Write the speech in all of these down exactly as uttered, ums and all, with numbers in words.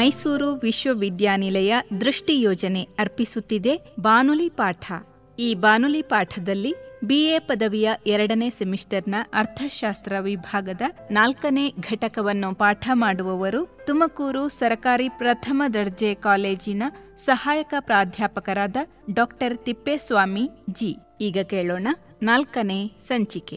ಮೈಸೂರು ವಿಶ್ವವಿದ್ಯಾನಿಲಯ ದೃಷ್ಟಿ ಯೋಜನೆ ಅರ್ಪಿಸುತ್ತಿದೆ ಬಾನುಲಿ ಪಾಠ. ಈ ಬಾನುಲಿ ಪಾಠದಲ್ಲಿ ಬಿಎ ಪದವಿಯ ಎರಡನೇ ಸೆಮಿಸ್ಟರ್ನ ಅರ್ಥಶಾಸ್ತ್ರ ವಿಭಾಗದ ನಾಲ್ಕನೇ ಘಟಕವನ್ನು ಪಾಠ ಮಾಡುವವರು ತುಮಕೂರು ಸರಕಾರಿ ಪ್ರಥಮ ದರ್ಜೆ ಕಾಲೇಜಿನ ಸಹಾಯಕ ಪ್ರಾಧ್ಯಾಪಕರಾದ ಡಾಕ್ಟರ್ ತಿಪ್ಪೇಸ್ವಾಮಿ ಜಿ. ಈಗ ಕೇಳೋಣ ನಾಲ್ಕನೇ ಸಂಚಿಕೆ.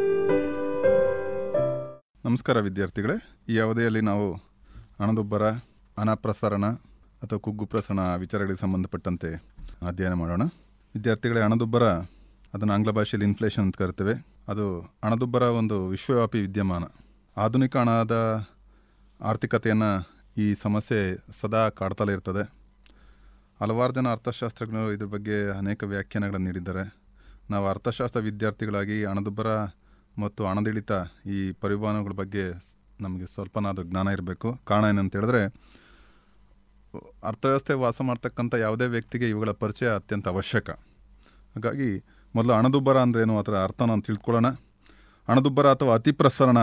ನಮಸ್ಕಾರ ವಿದ್ಯಾರ್ಥಿಗಳೇ. ಈ ಅವಧಿಯಲ್ಲಿ ನಾವು ಹಣದುಬ್ಬರ, ಹಣಪ್ರಸರಣ ಅಥವಾ ಕುಗ್ಗು ಪ್ರಸರಣ ವಿಚಾರಗಳಿಗೆ ಸಂಬಂಧಪಟ್ಟಂತೆ ಅಧ್ಯಯನ ಮಾಡೋಣ. ವಿದ್ಯಾರ್ಥಿಗಳೇ, ಹಣದುಬ್ಬರ ಅದನ್ನು ಆಂಗ್ಲ ಭಾಷೆಯಲ್ಲಿ ಇನ್ಫ್ಲೇಷನ್ ಅಂತ ಕರಿತೇವೆ. ಅದು ಹಣದುಬ್ಬರ ಒಂದು ವಿಶ್ವವ್ಯಾಪಿ ವಿದ್ಯಮಾನ. ಆಧುನಿಕ ಹಣದ ಆರ್ಥಿಕತೆಯನ್ನು ಈ ಸಮಸ್ಯೆ ಸದಾ ಕಾಡ್ತಲೇ ಇರ್ತದೆ. ಹಲವಾರು ಜನ ಅರ್ಥಶಾಸ್ತ್ರಜ್ಞರು ಇದ್ರ ಬಗ್ಗೆ ಅನೇಕ ವ್ಯಾಖ್ಯಾನಗಳನ್ನು ನೀಡಿದ್ದಾರೆ. ನಾವು ಅರ್ಥಶಾಸ್ತ್ರ ವಿದ್ಯಾರ್ಥಿಗಳಾಗಿ ಹಣದುಬ್ಬರ ಮತ್ತು ಹಣದಿಳಿತ ಈ ಪರಿಮಾಣಗಳ ಬಗ್ಗೆ ನಮಗೆ ಸ್ವಲ್ಪನಾದರೂ ಜ್ಞಾನ ಇರಬೇಕು. ಕಾರಣ ಏನಂತ ಹೇಳಿದ್ರೆ, ಅರ್ಥವ್ಯವಸ್ಥೆ ವಾಸ ಮಾಡ್ತಕ್ಕಂಥ ಯಾವುದೇ ವ್ಯಕ್ತಿಗೆ ಇವುಗಳ ಪರಿಚಯ ಅತ್ಯಂತ ಅವಶ್ಯಕ. ಹಾಗಾಗಿ ಮೊದಲು ಹಣದುಬ್ಬರ ಅಂದ್ರೇನು ಅದರ ಅರ್ಥ ನಾವು ತಿಳ್ಕೊಳ್ಳೋಣ. ಹಣದುಬ್ಬರ ಅಥವಾ ಅತಿ ಪ್ರಸರಣ,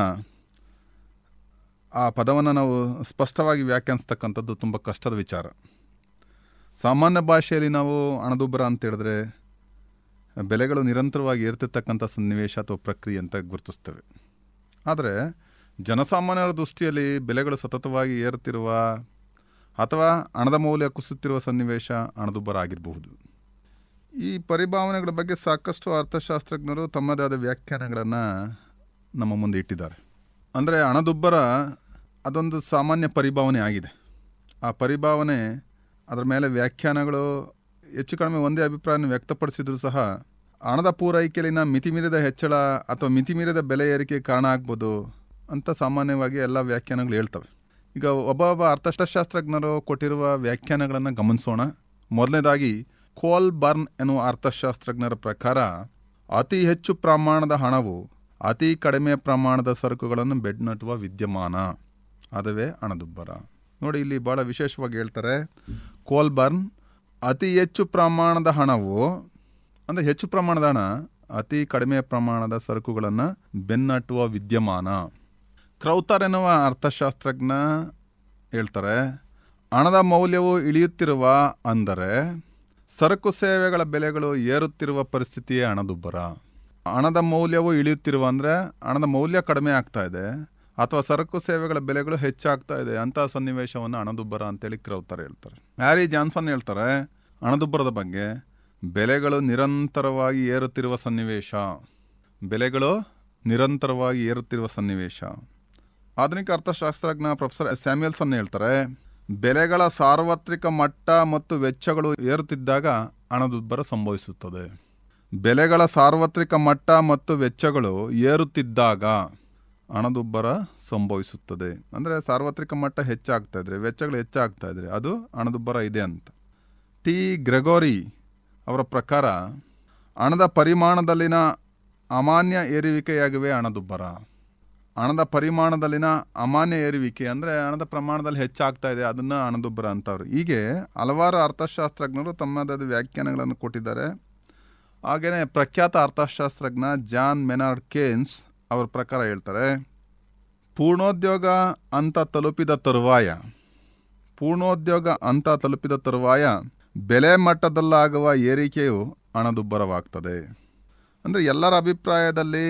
ಆ ಪದವನ್ನು ನಾವು ಸ್ಪಷ್ಟವಾಗಿ ವ್ಯಾಖ್ಯಾನಿಸ್ತಕ್ಕಂಥದ್ದು ತುಂಬ ಕಷ್ಟದ ವಿಚಾರ. ಸಾಮಾನ್ಯ ಭಾಷೆಯಲ್ಲಿ ನಾವು ಹಣದುಬ್ಬರ ಅಂತ ಹೇಳಿದ್ರೆ ಬೆಲೆಗಳು ನಿರಂತರವಾಗಿ ಏರ್ತಿರ್ತಕ್ಕಂಥ ಸನ್ನಿವೇಶ ಅಥವಾ ಪ್ರಕ್ರಿಯೆ ಅಂತ ಗುರುತಿಸ್ತೇವೆ. ಆದರೆ ಜನಸಾಮಾನ್ಯರ ದೃಷ್ಟಿಯಲ್ಲಿ ಬೆಲೆಗಳು ಸತತವಾಗಿ ಏರುತ್ತಿರುವ ಅಥವಾ ಹಣದ ಮೌಲ್ಯ ಕುಸಿಯುತ್ತಿರುವ ಸನ್ನಿವೇಶ ಹಣದುಬ್ಬರ ಆಗಿರಬಹುದು. ಈ ಪರಿಭಾವನೆಗಳ ಬಗ್ಗೆ ಸಾಕಷ್ಟು ಅರ್ಥಶಾಸ್ತ್ರಜ್ಞರು ತಮ್ಮದೇ ಆದ ವ್ಯಾಖ್ಯಾನಗಳನ್ನು ನಮ್ಮ ಮುಂದೆ ಇಟ್ಟಿದ್ದಾರೆ. ಅಂದರೆ ಹಣದುಬ್ಬರ ಅದೊಂದು ಸಾಮಾನ್ಯ ಪರಿಭಾವನೆ ಆಗಿದೆ. ಆ ಪರಿಭಾವನೆ ಅದರ ಮೇಲೆ ವ್ಯಾಖ್ಯಾನಗಳು ಹೆಚ್ಚು ಕಡಿಮೆ ಒಂದೇ ಅಭಿಪ್ರಾಯವನ್ನು ವ್ಯಕ್ತಪಡಿಸಿದರೂ ಸಹ ಹಣದ ಪೂರೈಕೆಯಲ್ಲಿನ ಮಿತಿಮೀರಿದ ಹೆಚ್ಚಳ ಅಥವಾ ಮಿತಿಮೀರಿದ ಬೆಲೆ ಏರಿಕೆ ಕಾರಣ ಆಗ್ಬೋದು ಅಂತ ಸಾಮಾನ್ಯವಾಗಿ ಎಲ್ಲ ವ್ಯಾಖ್ಯಾನಗಳು ಹೇಳ್ತವೆ. ಈಗ ಒಬ್ಬೊಬ್ಬ ಅರ್ಥಶಾಸ್ತ್ರಜ್ಞರು ಕೊಟ್ಟಿರುವ ವ್ಯಾಖ್ಯಾನಗಳನ್ನು ಗಮನಿಸೋಣ. ಮೊದಲನೇದಾಗಿ ಕೋಲ್ಬರ್ನ್ ಎನ್ನುವ ಅರ್ಥಶಾಸ್ತ್ರಜ್ಞರ ಪ್ರಕಾರ ಅತಿ ಹೆಚ್ಚು ಪ್ರಮಾಣದ ಹಣವು ಅತಿ ಕಡಿಮೆ ಪ್ರಮಾಣದ ಸರಕುಗಳನ್ನು ಬೆನ್ನಟ್ಟುವ ವಿದ್ಯಮಾನ, ಅದುವೇ ಹಣದುಬ್ಬರ. ನೋಡಿ, ಇಲ್ಲಿ ಭಾಳ ವಿಶೇಷವಾಗಿ ಹೇಳ್ತಾರೆ. ಕೋಲ್ಬರ್ನ್ ಅತಿ ಹೆಚ್ಚು ಪ್ರಮಾಣದ ಹಣವು ಅಂದರೆ ಹೆಚ್ಚು ಪ್ರಮಾಣದ ಹಣ ಅತಿ ಕಡಿಮೆ ಪ್ರಮಾಣದ ಸರಕುಗಳನ್ನು ಬೆನ್ನಟ್ಟುವ ವಿದ್ಯಮಾನ. ಕ್ರೌತರ್ ಎನ್ನುವ ಅರ್ಥಶಾಸ್ತ್ರಜ್ಞ ಹೇಳ್ತಾರೆ, ಹಣದ ಮೌಲ್ಯವು ಇಳಿಯುತ್ತಿರುವ ಅಂದರೆ ಸರಕು ಸೇವೆಗಳ ಬೆಲೆಗಳು ಏರುತ್ತಿರುವ ಪರಿಸ್ಥಿತಿಯೇ ಹಣದುಬ್ಬರ. ಹಣದ ಮೌಲ್ಯವು ಇಳಿಯುತ್ತಿರುವ ಅಂದರೆ ಹಣದ ಮೌಲ್ಯ ಕಡಿಮೆ ಆಗ್ತಾ ಇದೆ ಅಥವಾ ಸರಕು ಸೇವೆಗಳ ಬೆಲೆಗಳು ಹೆಚ್ಚಾಗ್ತಾ ಇದೆ, ಅಂತಹ ಸನ್ನಿವೇಶವನ್ನು ಹಣದುಬ್ಬರ ಅಂತೇಳಿ ಕ್ರೌತರ್ ಹೇಳ್ತಾರೆ. ಹ್ಯಾರಿ ಜಾನ್ಸನ್ ಹೇಳ್ತಾರೆ ಹಣದುಬ್ಬರದ ಬಗ್ಗೆ, ಬೆಲೆಗಳು ನಿರಂತರವಾಗಿ ಏರುತ್ತಿರುವ ಸನ್ನಿವೇಶ ಬೆಲೆಗಳು ನಿರಂತರವಾಗಿ ಏರುತ್ತಿರುವ ಸನ್ನಿವೇಶ. ಆಧುನಿಕ ಅರ್ಥಶಾಸ್ತ್ರಜ್ಞ ಪ್ರೊಫೆಸರ್ ಸ್ಯಾಮ್ಯುಯಲ್ಸನ್ ಹೇಳ್ತಾರೆ, ಬೆಲೆಗಳ ಸಾರ್ವತ್ರಿಕ ಮಟ್ಟ ಮತ್ತು ವೆಚ್ಚಗಳು ಏರುತ್ತಿದ್ದಾಗ ಹಣದುಬ್ಬರ ಸಂಭವಿಸುತ್ತದೆ. ಬೆಲೆಗಳ ಸಾರ್ವತ್ರಿಕ ಮಟ್ಟ ಮತ್ತು ವೆಚ್ಚಗಳು ಏರುತ್ತಿದ್ದಾಗ ಹಣದುಬ್ಬರ ಸಂಭವಿಸುತ್ತದೆ. ಅಂದರೆ ಸಾರ್ವತ್ರಿಕ ಮಟ್ಟ ಹೆಚ್ಚಾಗ್ತಾ ಇದ್ರೆ, ವೆಚ್ಚಗಳು ಹೆಚ್ಚಾಗ್ತಾ ಇದ್ರೆ ಅದು ಹಣದುಬ್ಬರ ಇದೆ ಅಂತ. ಟಿ ಗ್ರೆಗೋರಿ ಅವರ ಪ್ರಕಾರ ಹಣದ ಪರಿಮಾಣದಲ್ಲಿನ ಅಮಾನ್ಯ ಏರುವಿಕೆಯಾಗಿವೆ ಹಣದುಬ್ಬರ. ಹಣದ ಪರಿಮಾಣದಲ್ಲಿನ ಅಮಾನ್ಯ ಏರುವಿಕೆ ಅಂದರೆ ಹಣದ ಪ್ರಮಾಣದಲ್ಲಿ ಹೆಚ್ಚಾಗ್ತಾ ಇದೆ, ಅದನ್ನು ಹಣದುಬ್ಬರ ಅಂತವ್ರು. ಹೀಗೆ ಹಲವಾರು ಅರ್ಥಶಾಸ್ತ್ರಜ್ಞರು ತಮ್ಮದಾದ ವ್ಯಾಖ್ಯಾನಗಳನ್ನು ಕೊಟ್ಟಿದ್ದಾರೆ. ಹಾಗೆಯೇ ಪ್ರಖ್ಯಾತ ಅರ್ಥಶಾಸ್ತ್ರಜ್ಞ ಜಾನ್ ಮೆನಾರ್ಡ್ ಕೇನ್ಸ್ ಅವ್ರ ಪ್ರಕಾರ ಹೇಳ್ತಾರೆ, ಪೂರ್ಣೋದ್ಯೋಗ ಅಂತ ತಲುಪಿದ ತರುವಾಯ ಪೂರ್ಣೋದ್ಯೋಗ ಅಂತ ತಲುಪಿದ ತರುವಾಯ ಬೆಲೆ ಮಟ್ಟದಲ್ಲಾಗುವ ಏರಿಕೆಯು ಹಣದುಬ್ಬರವಾಗ್ತದೆ. ಅಂದರೆ ಎಲ್ಲರ ಅಭಿಪ್ರಾಯದಲ್ಲಿ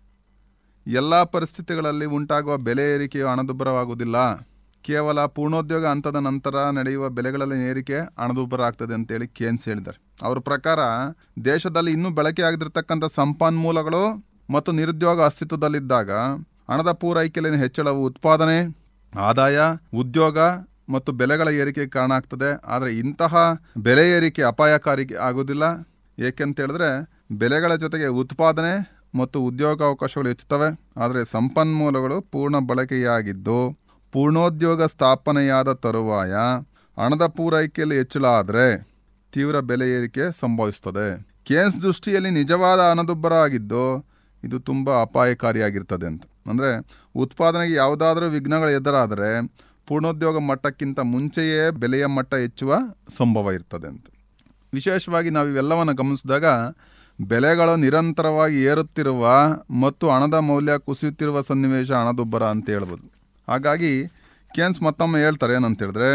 ಎಲ್ಲ ಪರಿಸ್ಥಿತಿಗಳಲ್ಲಿ ಉಂಟಾಗುವ ಬೆಲೆ ಏರಿಕೆಯು ಹಣದುಬ್ಬರವಾಗುವುದಿಲ್ಲ. ಕೇವಲ ಪೂರ್ಣೋದ್ಯೋಗ ಹಂತದ ನಂತರ ನಡೆಯುವ ಬೆಲೆಗಳಲ್ಲಿ ಏರಿಕೆ ಹಣದುಬ್ಬರ ಆಗ್ತದೆ ಅಂತೇಳಿ ಕೇನ್ಸ್ ಹೇಳಿದ್ದಾರೆ. ಅವ್ರ ಪ್ರಕಾರ ದೇಶದಲ್ಲಿ ಇನ್ನೂ ಬಳಕೆ ಆಗದಿರ್ತಕ್ಕಂಥ ಸಂಪನ್ಮೂಲಗಳು ಮತ್ತು ನಿರುದ್ಯೋಗ ಅಸ್ತಿತ್ವದಲ್ಲಿದ್ದಾಗ ಹಣದ ಪೂರೈಕೆಯಲ್ಲಿನ ಹೆಚ್ಚಳವು ಉತ್ಪಾದನೆ, ಆದಾಯ, ಉದ್ಯೋಗ ಮತ್ತು ಬೆಲೆಗಳ ಏರಿಕೆಗೆ ಕಾರಣ ಆಗ್ತದೆ. ಆದರೆ ಇಂತಹ ಬೆಲೆ ಏರಿಕೆ ಅಪಾಯಕಾರಿ ಆಗೋದಿಲ್ಲ. ಏಕೆಂತ ಹೇಳಿದ್ರೆ ಬೆಲೆಗಳ ಜೊತೆಗೆ ಉತ್ಪಾದನೆ ಮತ್ತು ಉದ್ಯೋಗಾವಕಾಶಗಳು ಹೆಚ್ಚುತ್ತವೆ. ಆದರೆ ಸಂಪನ್ಮೂಲಗಳು ಪೂರ್ಣ ಬಳಕೆಯಾಗಿದ್ದು ಪೂರ್ಣೋದ್ಯೋಗ ಸ್ಥಾಪನೆಯಾದ ತರುವಾಯ ಹಣದ ಪೂರೈಕೆಯಲ್ಲಿ ಹೆಚ್ಚಳ ಆದರೆ ತೀವ್ರ ಬೆಲೆ ಏರಿಕೆ ಸಂಭವಿಸುತ್ತದೆ. ಕೇನ್ಸ್ ದೃಷ್ಟಿಯಲ್ಲಿ ನಿಜವಾದ ಹಣದುಬ್ಬರ ಆಗಿದ್ದು ಇದು ತುಂಬ ಅಪಾಯಕಾರಿಯಾಗಿರ್ತದೆ ಅಂತ. ಅಂದರೆ ಉತ್ಪಾದನೆಗೆ ಯಾವುದಾದ್ರೂ ವಿಘ್ನಗಳು ಎದುರಾದರೆ ಪೂರ್ಣೋದ್ಯೋಗ ಮಟ್ಟಕ್ಕಿಂತ ಮುಂಚೆಯೇ ಬೆಲೆಯ ಮಟ್ಟ ಹೆಚ್ಚುವ ಸಂಭವ ಇರ್ತದೆ ಅಂತ. ವಿಶೇಷವಾಗಿ ನಾವು ಇವೆಲ್ಲವನ್ನು ಗಮನಿಸಿದಾಗ ಬೆಲೆಗಳು ನಿರಂತರವಾಗಿ ಏರುತ್ತಿರುವ ಮತ್ತು ಹಣದ ಮೌಲ್ಯ ಕುಸಿಯುತ್ತಿರುವ ಸನ್ನಿವೇಶ ಹಣದುಬ್ಬರ ಅಂತ ಹೇಳ್ಬೋದು. ಹಾಗಾಗಿ ಕೇನ್ಸ್ ಮತ್ತೊಮ್ಮೆ ಹೇಳ್ತಾರೆ ಏನಂತ ಹೇಳಿದ್ರೆ,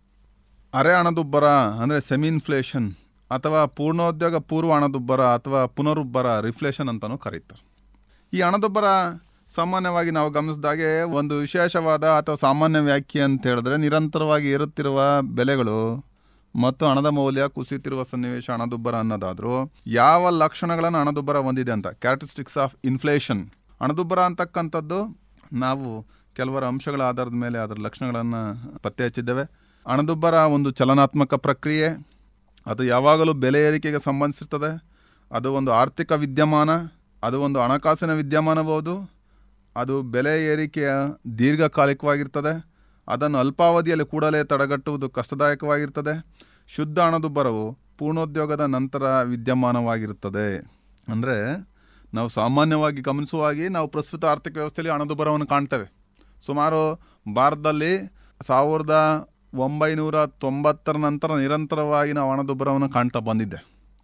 ಅರೆ ಹಣದುಬ್ಬರ ಅಂದರೆ ಸೆಮಿ ಇನ್ಫ್ಲೇಷನ್ ಅಥವಾ ಪೂರ್ಣೋದ್ಯೋಗ ಪೂರ್ವ ಹಣದುಬ್ಬರ ಅಥವಾ ಪುನರುಬ್ಬರ ರಿಫ್ಲೇಷನ್ ಅಂತಲೂ ಕರೀತಾರೆ. ಈ ಹಣದುಬ್ಬರ ಸಾಮಾನ್ಯವಾಗಿ ನಾವು ಗಮನಿಸಿದಾಗೆ ಒಂದು ವಿಶೇಷವಾದ ಅಥವಾ ಸಾಮಾನ್ಯ ವ್ಯಾಖ್ಯೆ ಅಂತ ಹೇಳಿದ್ರೆ ನಿರಂತರವಾಗಿ ಏರುತ್ತಿರುವ ಬೆಲೆಗಳು ಮತ್ತು ಹಣದ ಮೌಲ್ಯ ಕುಸಿತಿರುವ ಸನ್ನಿವೇಶ ಹಣದುಬ್ಬರ ಅನ್ನೋದಾದರೂ ಯಾವ ಲಕ್ಷಣಗಳನ್ನು ಹಣದುಬ್ಬರ ಹೊಂದಿದೆ ಅಂತ, ಕ್ಯಾರೆಕ್ಟರಿಸ್ಟಿಕ್ಸ್ ಆಫ್ ಇನ್ಫ್ಲೇಷನ್. ಹಣದುಬ್ಬರ ಅಂತಕ್ಕಂಥದ್ದು ನಾವು ಕೆಲವರ ಅಂಶಗಳ ಆಧಾರದ ಮೇಲೆ ಅದರ ಲಕ್ಷಣಗಳನ್ನು ಪತ್ತೆ ಹಚ್ಚಿದ್ದೇವೆ. ಹಣದುಬ್ಬರ ಒಂದು ಚಲನಾತ್ಮಕ ಪ್ರಕ್ರಿಯೆ, ಅದು ಯಾವಾಗಲೂ ಬೆಲೆ ಏರಿಕೆಗೆ ಸಂಬಂಧಿಸಿರ್ತದೆ. ಅದು ಒಂದು ಆರ್ಥಿಕ ವಿದ್ಯಮಾನ, ಅದು ಒಂದು ಹಣಕಾಸಿನ ವಿದ್ಯಮಾನಬಹುದು. ಅದು ಬೆಲೆ ಏರಿಕೆಯ ದೀರ್ಘಕಾಲಿಕವಾಗಿರ್ತದೆ. ಅದನ್ನು ಅಲ್ಪಾವಧಿಯಲ್ಲಿ ಕೂಡಲೇ ತಡೆಗಟ್ಟುವುದು ಕಷ್ಟದಾಯಕವಾಗಿರ್ತದೆ. ಶುದ್ಧ ಹಣದುಬ್ಬರವು ಪೂರ್ಣೋದ್ಯೋಗದ ನಂತರ ವಿದ್ಯಮಾನವಾಗಿರುತ್ತದೆ. ಅಂದರೆ ನಾವು ಸಾಮಾನ್ಯವಾಗಿ ಗಮನಿಸುವಾಗಿ ನಾವು ಪ್ರಸ್ತುತ ಆರ್ಥಿಕ ವ್ಯವಸ್ಥೆಯಲ್ಲಿ ಹಣದುಬ್ಬರವನ್ನು ಕಾಣ್ತೇವೆ. ಸುಮಾರು ಭಾರತದಲ್ಲಿ ಸಾವಿರದ ಒಂಬೈನೂರ ತೊಂಬತ್ತರ ನಂತರ ನಿರಂತರವಾಗಿ ನಾವು ಹಣದುಬ್ಬರವನ್ನು ಕಾಣ್ತಾ ಬಂದಿದ್ದೆ.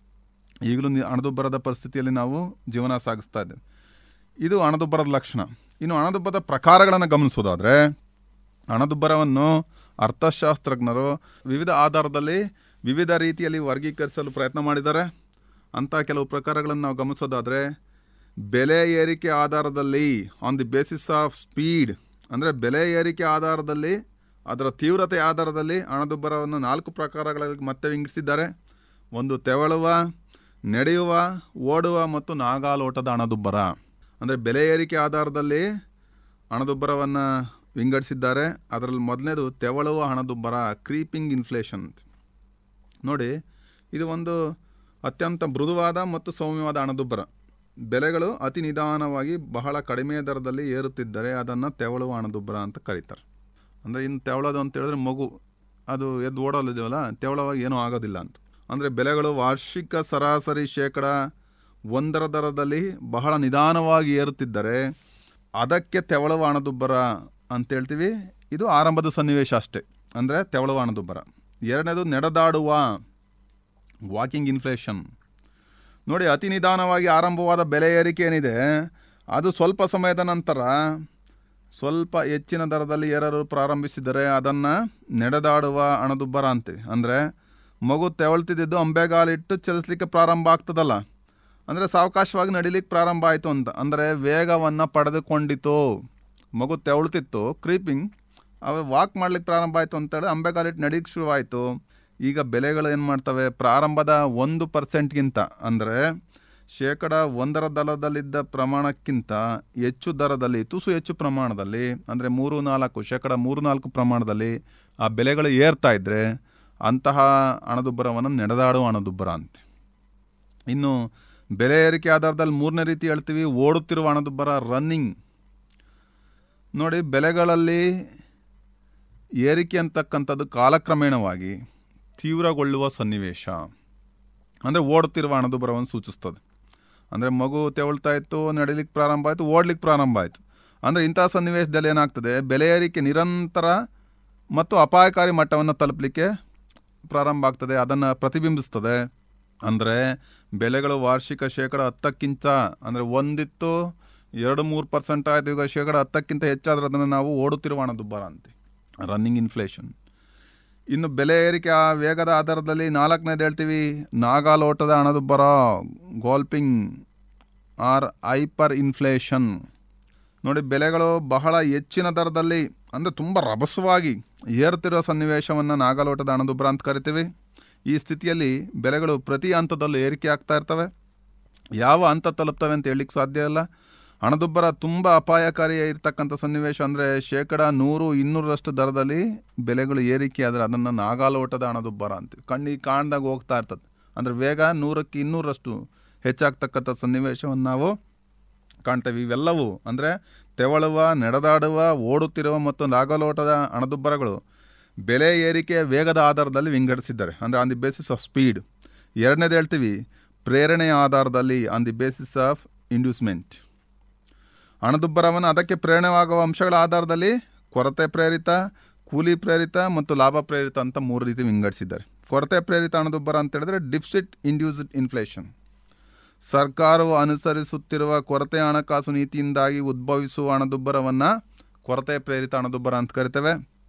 ಈಗಲೂ ಹಣದುಬ್ಬರದ ಪರಿಸ್ಥಿತಿಯಲ್ಲಿ ನಾವು ಜೀವನ ಸಾಗಿಸ್ತಾ ಇದ್ದೇವೆ. ಇದು ಹಣದುಬ್ಬರದ ಲಕ್ಷಣ. ಇನ್ನು ಹಣದುಬ್ಬರದ ಪ್ರಕಾರಗಳನ್ನು ಗಮನಿಸೋದಾದರೆ, ಹಣದುಬ್ಬರವನ್ನು ಅರ್ಥಶಾಸ್ತ್ರಜ್ಞರು ವಿವಿಧ ಆಧಾರದಲ್ಲಿ ವಿವಿಧ ರೀತಿಯಲ್ಲಿ ವರ್ಗೀಕರಿಸಲು ಪ್ರಯತ್ನ ಮಾಡಿದ್ದಾರೆ. ಅಂಥ ಕೆಲವು ಪ್ರಕಾರಗಳನ್ನು ನಾವು ಗಮನಿಸೋದಾದರೆ, ಬೆಲೆ ಏರಿಕೆ ಆಧಾರದಲ್ಲಿ on the basis of speed, ಅಂದರೆ ಬೆಲೆ ಏರಿಕೆ ಆಧಾರದಲ್ಲಿ ಅದರ ತೀವ್ರತೆ ಆಧಾರದಲ್ಲಿ ಹಣದುಬ್ಬರವನ್ನು ನಾಲ್ಕು ಪ್ರಕಾರಗಳಲ್ಲಿ ಮತ್ತೆ ವಿಂಗಡಿಸಿದ್ದಾರೆ. ಒಂದು ತೆವಳುವ, ನಡೆಯುವ, ಓಡುವ ಮತ್ತು ನಾಗಾಲೋಟದ ಹಣದುಬ್ಬರ. ಅಂದರೆ ಬೆಲೆ ಏರಿಕೆ ಆಧಾರದಲ್ಲಿ ಹಣದುಬ್ಬರವನ್ನು ವಿಂಗಡಿಸಿದ್ದಾರೆ. ಅದರಲ್ಲಿ ಮೊದಲನೇದು ತೆವಳುವ ಹಣದುಬ್ಬರ, ಕ್ರೀಪಿಂಗ್ ಇನ್ಫ್ಲೇಷನ್. ನೋಡಿ, ಇದು ಒಂದು ಅತ್ಯಂತ ಮೃದುವಾದ ಮತ್ತು ಸೌಮ್ಯವಾದ ಹಣದುಬ್ಬರ. ಬೆಲೆಗಳು ಅತಿ ನಿಧಾನವಾಗಿ ಬಹಳ ಕಡಿಮೆ ದರದಲ್ಲಿ ಏರುತ್ತಿದ್ದರೆ ಅದನ್ನು ತೆವಳುವ ಹಣದುಬ್ಬರ ಅಂತ ಕರೀತಾರೆ. ಅಂದರೆ ಇನ್ನು ತೆವಳೋದು ಅಂತ ಹೇಳಿದ್ರೆ ಮಗು ಅದು ಎದ್ದು ಓಡೋದಿದೆಯಲ್ಲ, ತೆವಳವಾಗಿ ಏನೂ ಆಗೋದಿಲ್ಲ ಅಂತ. ಅಂದರೆ ಬೆಲೆಗಳು ವಾರ್ಷಿಕ ಸರಾಸರಿ ಶೇಕಡ ಒಂದರ ದರದಲ್ಲಿ ಬಹಳ ನಿಧಾನವಾಗಿ ಏರುತ್ತಿದ್ದರೆ ಅದಕ್ಕೆ ತೆವಳುವ ಹಣದುಬ್ಬರ ಅಂತ ಹೇಳ್ತೀವಿ. ಇದು ಆರಂಭದ ಸನ್ನಿವೇಶ ಅಷ್ಟೇ, ಅಂದರೆ ತೆವಳುವ ಹಣದುಬ್ಬರ. ಎರಡನೇದು ನಡೆದಾಡುವ, ವಾಕಿಂಗ್ ಇನ್ಫ್ಲೇಷನ್. ನೋಡಿ, ಅತಿ ನಿಧಾನವಾಗಿ ಆರಂಭವಾದ ಬೆಲೆ ಏರಿಕೆ ಏನಿದೆ ಅದು ಸ್ವಲ್ಪ ಸಮಯದ ನಂತರ ಸ್ವಲ್ಪ ಹೆಚ್ಚಿನ ದರದಲ್ಲಿ ಏರಲು ಪ್ರಾರಂಭಿಸಿದರೆ ಅದನ್ನು ನಡೆದಾಡುವ ಹಣದುಬ್ಬರ ಅಂತೀವಿ. ಅಂದರೆ ಮಗು ತೆವಳ್ತಿದ್ದು ಅಂಬೆಗಾಲಿಟ್ಟು ಚಲಿಸ್ಲಿಕ್ಕೆ ಪ್ರಾರಂಭ ಆಗ್ತದಲ್ಲ, ಅಂದರೆ ಸಾವಕಾಶವಾಗಿ ನಡಿಲಿಕ್ಕೆ ಪ್ರಾರಂಭ ಆಯಿತು ಅಂತ. ಅಂದರೆ ವೇಗವನ್ನು ಪಡೆದುಕೊಂಡಿತು. ಮಗು ತೆವಳ್ತಿತ್ತು, ಕ್ರೀಪಿಂಗ್, ಅವ ವಾಕ್ ಮಾಡ್ಲಿಕ್ಕೆ ಪ್ರಾರಂಭ ಆಯಿತು ಅಂತೇಳಿ ಅಂಬೆಗಾಲಿಟ್ಟು ನಡಿಲಿಕ್ಕೆ ಶುರುವಾಯಿತು. ಈಗ ಬೆಲೆಗಳು ಏನು ಮಾಡ್ತವೆ, ಪ್ರಾರಂಭದ ಒಂದು ಪರ್ಸೆಂಟ್ಗಿಂತ ಅಂದರೆ ಶೇಕಡ ಒಂದರ ದರದಲ್ಲಿದ್ದ ಪ್ರಮಾಣಕ್ಕಿಂತ ಹೆಚ್ಚು ದರದಲ್ಲಿ, ತುಸು ಹೆಚ್ಚು ಪ್ರಮಾಣದಲ್ಲಿ, ಅಂದರೆ ಮೂರು ನಾಲ್ಕು ಶೇಕಡ ಮೂರು ನಾಲ್ಕು ಪ್ರಮಾಣದಲ್ಲಿ ಆ ಬೆಲೆಗಳು ಏರ್ತಾ ಇದ್ದರೆ ಅಂತಹ ಹಣದುಬ್ಬರವನ್ನು ನಡೆದಾಡುವ ಹಣದುಬ್ಬರ ಅಂತ. ಇನ್ನು ಬೆಲೆ ಏರಿಕೆ ಆಧಾರದಲ್ಲಿ ಮೂರನೇ ರೀತಿ ಹೇಳ್ತೀವಿ, ಓಡುತ್ತಿರುವ ಹಣದುಬ್ಬರ, ರನ್ನಿಂಗ್. ನೋಡಿ, ಬೆಲೆಗಳಲ್ಲಿ ಏರಿಕೆ ಅಂತಕ್ಕಂಥದ್ದು ಕಾಲಕ್ರಮೇಣವಾಗಿ ತೀವ್ರಗೊಳ್ಳುವ ಸನ್ನಿವೇಶ, ಅಂದರೆ ಓಡುತ್ತಿರುವ ಹಣದುಬ್ಬರವನ್ನು ಸೂಚಿಸ್ತದೆ. ಅಂದರೆ ಮಗು ತೆವಳ್ತಾ ಇತ್ತು, ನಡಿಲಿಕ್ಕೆ ಪ್ರಾರಂಭ ಆಯಿತು, ಓಡ್ಲಿಕ್ಕೆ ಪ್ರಾರಂಭ ಆಯಿತು. ಅಂದರೆ ಇಂಥ ಸನ್ನಿವೇಶದಲ್ಲಿ ಏನಾಗ್ತದೆ, ಬೆಲೆ ಏರಿಕೆ ನಿರಂತರ ಮತ್ತು ಅಪಾಯಕಾರಿ ಮಟ್ಟವನ್ನು ತಲುಪಲಿಕ್ಕೆ ಪ್ರಾರಂಭ ಆಗ್ತದೆ, ಅದನ್ನು ಪ್ರತಿಬಿಂಬಿಸ್ತದೆ. ಅಂದರೆ ಬೆಲೆಗಳು ವಾರ್ಷಿಕ ಶೇಕಡ ಹತ್ತಕ್ಕಿಂತ, ಅಂದರೆ ಒಂದಿತ್ತು ಎರಡು ಮೂರು ಪರ್ಸೆಂಟ್ ಆಯಿತು, ಈಗ ಶೇಕಡ ಹತ್ತಕ್ಕಿಂತ ಹೆಚ್ಚಾದ್ರೆ ಅದನ್ನು ನಾವು ಓಡುತ್ತಿರುವ ಹಣದುಬ್ಬರ ಅಂತೀವಿ, ರನ್ನಿಂಗ್ ಇನ್ಫ್ಲೇಷನ್. ಇನ್ನು ಬೆಲೆ ಏರಿಕೆ ಆ ವೇಗದ ಆಧಾರದಲ್ಲಿ ನಾಲ್ಕನೇದು ಹೇಳ್ತೀವಿ, ನಾಗಾಲೋಟದ ಹಣದುಬ್ಬರ, ಗಾಲ್ಪಿಂಗ್ ಆರ್ ಹೈಪರ್ ಇನ್ಫ್ಲೇಷನ್. ನೋಡಿ, ಬೆಲೆಗಳು ಬಹಳ ಹೆಚ್ಚಿನ ದರದಲ್ಲಿ ಅಂದರೆ ತುಂಬ ರಭಸವಾಗಿ ಏರುತ್ತಿರೋ ಸನ್ನಿವೇಶವನ್ನು ನಾಗಾಲೋಟದ ಹಣದುಬ್ಬರ ಅಂತ ಕರಿತೀವಿ. ಈ ಸ್ಥಿತಿಯಲ್ಲಿ ಬೆಲೆಗಳು ಪ್ರತಿ ಹಂತದಲ್ಲೂ ಏರಿಕೆ ಆಗ್ತಾ ಇರ್ತವೆ. ಯಾವ ಹಂತ ತಲುಪ್ತವೆ ಅಂತ ಹೇಳಲಿಕ್ಕೆ ಸಾಧ್ಯ ಇಲ್ಲ. ಹಣದುಬ್ಬರ ತುಂಬ ಅಪಾಯಕಾರಿ ಇರ್ತಕ್ಕಂಥ ಸನ್ನಿವೇಶ ಅಂದರೆ ಶೇಕಡ ನೂರು ಇನ್ನೂರರಷ್ಟು ದರದಲ್ಲಿ ಬೆಲೆಗಳು ಏರಿಕೆ ಆದರೆ ಅದನ್ನು ನಾಗಾಲೋಟದ ಹಣದುಬ್ಬರ ಅಂತೀವಿ. ಕಣ್ಣಿಗೆ ಕಾಣ್ದಾಗ ಹೋಗ್ತಾ ಇರ್ತದೆ, ಅಂದರೆ ವೇಗ ನೂರಕ್ಕೆ ಇನ್ನೂರಷ್ಟು ಹೆಚ್ಚಾಗ್ತಕ್ಕಂಥ ಸನ್ನಿವೇಶವನ್ನು ನಾವು ಕಾಣ್ತೇವೆ. ಇವೆಲ್ಲವೂ ಅಂದರೆ ತೆವಳುವ, ನಡೆದಾಡುವ, ಓಡುತ್ತಿರುವ ಮತ್ತು ನಾಗಾಲೋಟದ ಹಣದುಬ್ಬರಗಳು ಬೆಲೆ ಏರಿಕೆಯ ವೇಗದ ಆಧಾರದಲ್ಲಿ ವಿಂಗಡಿಸಿದ್ದಾರೆ, ಅಂದರೆ on the basis of speed. ಎರಡನೇದು ಹೇಳ್ತೀವಿ ಪ್ರೇರಣೆಯ ಆಧಾರದಲ್ಲಿ, on the basis of inducement. ಹಣದುಬ್ಬರವನ್ನು ಅದಕ್ಕೆ ಪ್ರೇರಣೆಯಾಗುವ ಅಂಶಗಳ ಆಧಾರದಲ್ಲಿ ಕೊರತೆ ಪ್ರೇರಿತ, ಕೂಲಿ ಪ್ರೇರಿತ ಮತ್ತು ಲಾಭ ಪ್ರೇರಿತ ಅಂತ ಮೂರು ರೀತಿ ವಿಂಗಡಿಸಿದ್ದಾರೆ. ಕೊರತೆ ಪ್ರೇರಿತ ಹಣದುಬ್ಬರ ಅಂತ ಹೇಳಿದ್ರೆ ಡಿಫಿಸಿಟ್ ಇಂಡ್ಯೂಸ್ಡ್ ಇನ್ಫ್ಲೇಷನ್. ಸರ್ಕಾರವು ಅನುಸರಿಸುತ್ತಿರುವ ಕೊರತೆ ಹಣಕಾಸು ನೀತಿಯಿಂದಾಗಿ ಉದ್ಭವಿಸುವ ಹಣದುಬ್ಬರವನ್ನು ಕೊರತೆ ಪ್ರೇರಿತ ಹಣದುಬ್ಬರ ಅಂತ ಕರಿತೇವೆ.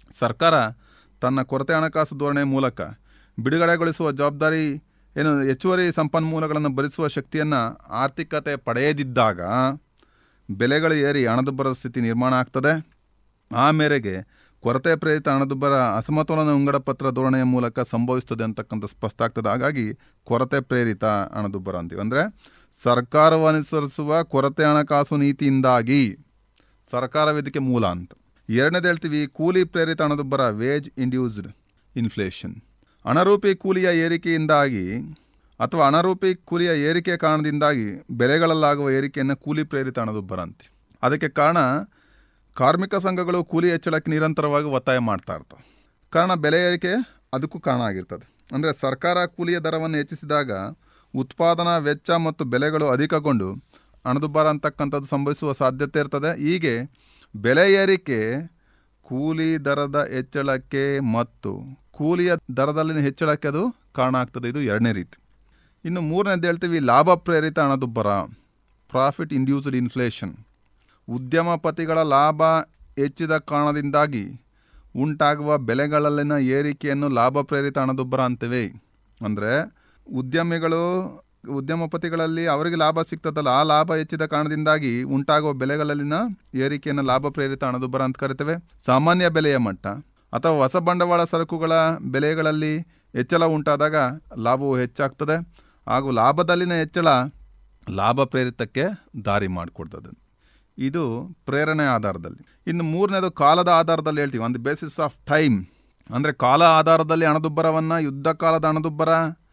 ಸರ್ಕಾರ ತನ್ನ ಕೊರತೆ ಹಣಕಾಸು ಧೋರಣೆ ಮೂಲಕ ಬಿಡುಗಡೆಗೊಳಿಸುವ ಜವಾಬ್ದಾರಿ ಏನು ಹೆಚ್ಚುವರಿ ಸಂಪನ್ಮೂಲಗಳನ್ನು ಭರಿಸುವ ಶಕ್ತಿಯನ್ನು ಆರ್ಥಿಕತೆ ಪಡೆಯದಿದ್ದಾಗ ಬೆಲೆಗಳು ಏರಿ ಹಣದುಬ್ಬರದ ಸ್ಥಿತಿ ನಿರ್ಮಾಣ ಆಗ್ತದೆ. ಆ ಮೇರೆಗೆ ಕೊರತೆ ಪ್ರೇರಿತ ಹಣದುಬ್ಬರ ಅಸಮತೋಲನ ಮುಂಗಡಪತ್ರ ಧೋರಣೆಯ ಮೂಲಕ ಸಂಭವಿಸ್ತದೆ ಅಂತಕ್ಕಂಥ ಸ್ಪಷ್ಟ ಆಗ್ತದೆ. ಹಾಗಾಗಿ ಕೊರತೆ ಪ್ರೇರಿತ ಹಣದುಬ್ಬರ ಅಂತೀವಿ. ಅಂದರೆ ಸರ್ಕಾರವು ಅನುಸರಿಸುವ ಕೊರತೆ ಹಣಕಾಸು ನೀತಿಯಿಂದಾಗಿ ಸರ್ಕಾರವೇದಿಕೆ ಮೂಲ ಅಂತ. ಎರಡನೇದು ಹೇಳ್ತೀವಿ ಕೂಲಿ ಪ್ರೇರಿತ ಹಣದುಬ್ಬರ, ವೇಜ್ ಇಂಡ್ಯೂಸ್ಡ್ ಇನ್ಫ್ಲೇಷನ್. ಅನರೂಪಿ ಕೂಲಿಯ ಏರಿಕೆಯಿಂದಾಗಿ ಅಥವಾ ಅನರೂಪಿ ಕೂಲಿಯ ಏರಿಕೆಯ ಕಾರಣದಿಂದಾಗಿ ಬೆಲೆಗಳಲ್ಲಾಗುವ ಏರಿಕೆಯನ್ನು ಕೂಲಿ ಪ್ರೇರಿತ ಹಣದುಬ್ಬರ ಅಂತೀವಿ. ಅದಕ್ಕೆ ಕಾರಣ ಕಾರ್ಮಿಕ ಸಂಘಗಳು ಕೂಲಿ ಹೆಚ್ಚಳಕ್ಕೆ ನಿರಂತರವಾಗಿ ಒತ್ತಾಯ ಮಾಡ್ತಾ ಇರ್ತವೆ. ಕಾರಣ ಬೆಲೆ ಏರಿಕೆ ಅದಕ್ಕೂ ಕಾರಣ ಆಗಿರ್ತದೆ. ಅಂದರೆ ಸರ್ಕಾರ ಕೂಲಿಯ ದರವನ್ನು ಹೆಚ್ಚಿಸಿದಾಗ ಉತ್ಪಾದನಾ ವೆಚ್ಚ ಮತ್ತು ಬೆಲೆಗಳು ಅಧಿಕಗೊಂಡು ಹಣದುಬ್ಬರ ಅಂತಕ್ಕಂಥದ್ದು ಸಂಭವಿಸುವ ಸಾಧ್ಯತೆ ಇರ್ತದೆ. ಹೀಗೆ ಬೆಲೆ ಏರಿಕೆ ಕೂಲಿ ದರದ ಹೆಚ್ಚಳಕ್ಕೆ ಮತ್ತು ಕೂಲಿಯ ದರದಲ್ಲಿನ ಹೆಚ್ಚಳಕ್ಕೆ ಅದು ಕಾರಣ ಆಗ್ತದೆ. ಇದು ಎರಡನೇ ರೀತಿ. ಇನ್ನು ಮೂರನೇದು ಹೇಳ್ತೀವಿ ಲಾಭ ಪ್ರೇರಿತ ಹಣದುಬ್ಬರ, ಪ್ರಾಫಿಟ್ ಇಂಡ್ಯೂಸ್ಡ್ ಇನ್ಫ್ಲೇಷನ್. ಉದ್ಯಮಪತಿಗಳ ಲಾಭ ಹೆಚ್ಚಿದ ಕಾರಣದಿಂದಾಗಿ ಉಂಟಾಗುವ ಬೆಲೆಗಳಲ್ಲಿನ ಏರಿಕೆಯನ್ನು ಲಾಭ ಪ್ರೇರಿತ ಹಣದುಬ್ಬರ ಅಂತೇವೆ. ಅಂದರೆ ಉದ್ಯಮಿಗಳು ಉದ್ಯಮಪತಿಗಳಲ್ಲಿ ಅವರಿಗೆ ಲಾಭ ಸಿಗ್ತದಲ್ಲ, ಆ ಲಾಭ ಹೆಚ್ಚಿದ ಕಾರಣದಿಂದಾಗಿ ಉಂಟಾಗುವ ಬೆಲೆಗಳಲ್ಲಿನ ಏರಿಕೆಯನ್ನು ಲಾಭ ಪ್ರೇರಿತ ಹಣದುಬ್ಬರ ಅಂತ ಕರಿತೇವೆ. ಸಾಮಾನ್ಯ ಬೆಲೆಯ ಮಟ್ಟ ಅಥವಾ ಹೊಸ ಬಂಡವಾಳ ಸರಕುಗಳ ಬೆಲೆಗಳಲ್ಲಿ ಹೆಚ್ಚಳ ಉಂಟಾದಾಗ ಲಾಭವು ಹೆಚ್ಚಾಗ್ತದೆ ಹಾಗೂ ಲಾಭದಲ್ಲಿನ ಹೆಚ್ಚಳ ಲಾಭ ಪ್ರೇರಿತಕ್ಕೆ ದಾರಿ ಮಾಡಿಕೊಡ್ತದೆ. ಇದು ಪ್ರೇರಣೆ ಆಧಾರದಲ್ಲಿ. ಇನ್ನು ಮೂರನೇದು ಕಾಲದ ಆಧಾರದಲ್ಲಿ ಹೇಳ್ತೀವಿ, on the basis of time. ಅಂದರೆ ಕಾಲ ಆಧಾರದಲ್ಲಿ ಹಣದುಬ್ಬರವನ್ನು ಯುದ್ಧ ಕಾಲದ ಹಣದುಬ್ಬರ,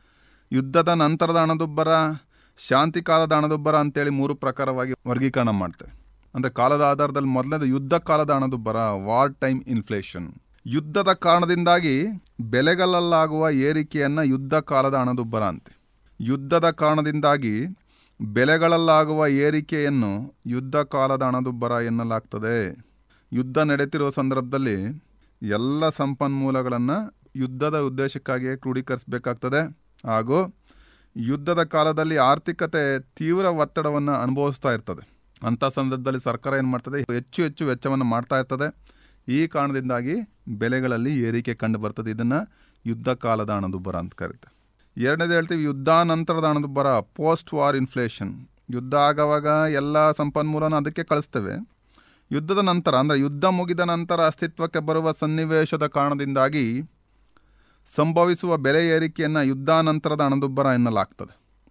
ಯುದ್ಧದ ನಂತರದ ಹಣದುಬ್ಬರ, ಶಾಂತಿ ಕಾಲದ ಹಣದುಬ್ಬರ ಅಂತೇಳಿ ಮೂರು ಪ್ರಕಾರವಾಗಿ ವರ್ಗೀಕರಣ ಮಾಡ್ತೇವೆ. ಅಂದರೆ ಕಾಲದ ಆಧಾರದಲ್ಲಿ ಮೊದಲನೇದು ಯುದ್ಧ ಕಾಲದ ಹಣದುಬ್ಬರ, ವಾರ್ ಟೈಮ್ ಇನ್ಫ್ಲೇಷನ್. ಯುದ್ಧದ ಕಾರಣದಿಂದಾಗಿ ಬೆಲೆಗಳಲ್ಲಾಗುವ ಏರಿಕೆಯನ್ನು ಯುದ್ಧ ಕಾಲದ ಹಣದುಬ್ಬರ ಅಂತೆ. ಯುದ್ಧದ ಕಾರಣದಿಂದಾಗಿ ಬೆಲೆಗಳಲ್ಲಾಗುವ ಏರಿಕೆಯನ್ನು ಯುದ್ಧ ಕಾಲದ ಹಣದುಬ್ಬರ ಎನ್ನಲಾಗ್ತದೆ. ಯುದ್ಧ ನಡೆಯುತ್ತಿರುವ ಸಂದರ್ಭದಲ್ಲಿ ಎಲ್ಲ ಸಂಪನ್ಮೂಲಗಳನ್ನು ಯುದ್ಧದ ಉದ್ದೇಶಕ್ಕಾಗಿಯೇ ಕ್ರೋಢೀಕರಿಸಬೇಕಾಗ್ತದೆ ಹಾಗೂ ಯುದ್ಧದ ಕಾಲದಲ್ಲಿ ಆರ್ಥಿಕತೆ ತೀವ್ರ ಒತ್ತಡವನ್ನು ಅನುಭವಿಸ್ತಾ ಇರ್ತದೆ. ಅಂಥ ಸಂದರ್ಭದಲ್ಲಿ ಸರ್ಕಾರ ಏನು ಮಾಡ್ತದೆ, ಹೆಚ್ಚು ಹೆಚ್ಚು ವೆಚ್ಚವನ್ನು ಮಾಡ್ತಾ ಇರ್ತದೆ. ಈ ಕಾರಣದಿಂದಾಗಿ ಬೆಲೆಗಳಲ್ಲಿ ಏರಿಕೆ ಕಂಡು ಬರ್ತದೆ. ಇದನ್ನು ಯುದ್ಧ ಕಾಲದ ಹಣದುಬ್ಬರ ಅಂತ ಕರೀತಾರೆ. ಎರಡನೇದು ಹೇಳ್ತೀವಿ ಯುದ್ಧಾನಂತರದ ಹಣದುಬ್ಬರ, ಪೋಸ್ಟ್ ವಾರ್ ಇನ್ಫ್ಲೇಷನ್. ಯುದ್ಧ ಆಗುವಾಗ ಎಲ್ಲ ಸಂಪನ್ಮೂಲನ ಅದಕ್ಕೆ ಕಳಿಸ್ತೇವೆ. ಯುದ್ಧದ ನಂತರ ಅಂದರೆ ಯುದ್ಧ ಮುಗಿದ ನಂತರ ಅಸ್ತಿತ್ವಕ್ಕೆ ಬರುವ ಸನ್ನಿವೇಶದ ಕಾರಣದಿಂದಾಗಿ ಸಂಭವಿಸುವ ಬೆಲೆ ಏರಿಕೆಯನ್ನು ಯುದ್ಧಾನಂತರದ ಹಣದುಬ್ಬರ ಎನ್ನಲಾಗ್ತದೆ.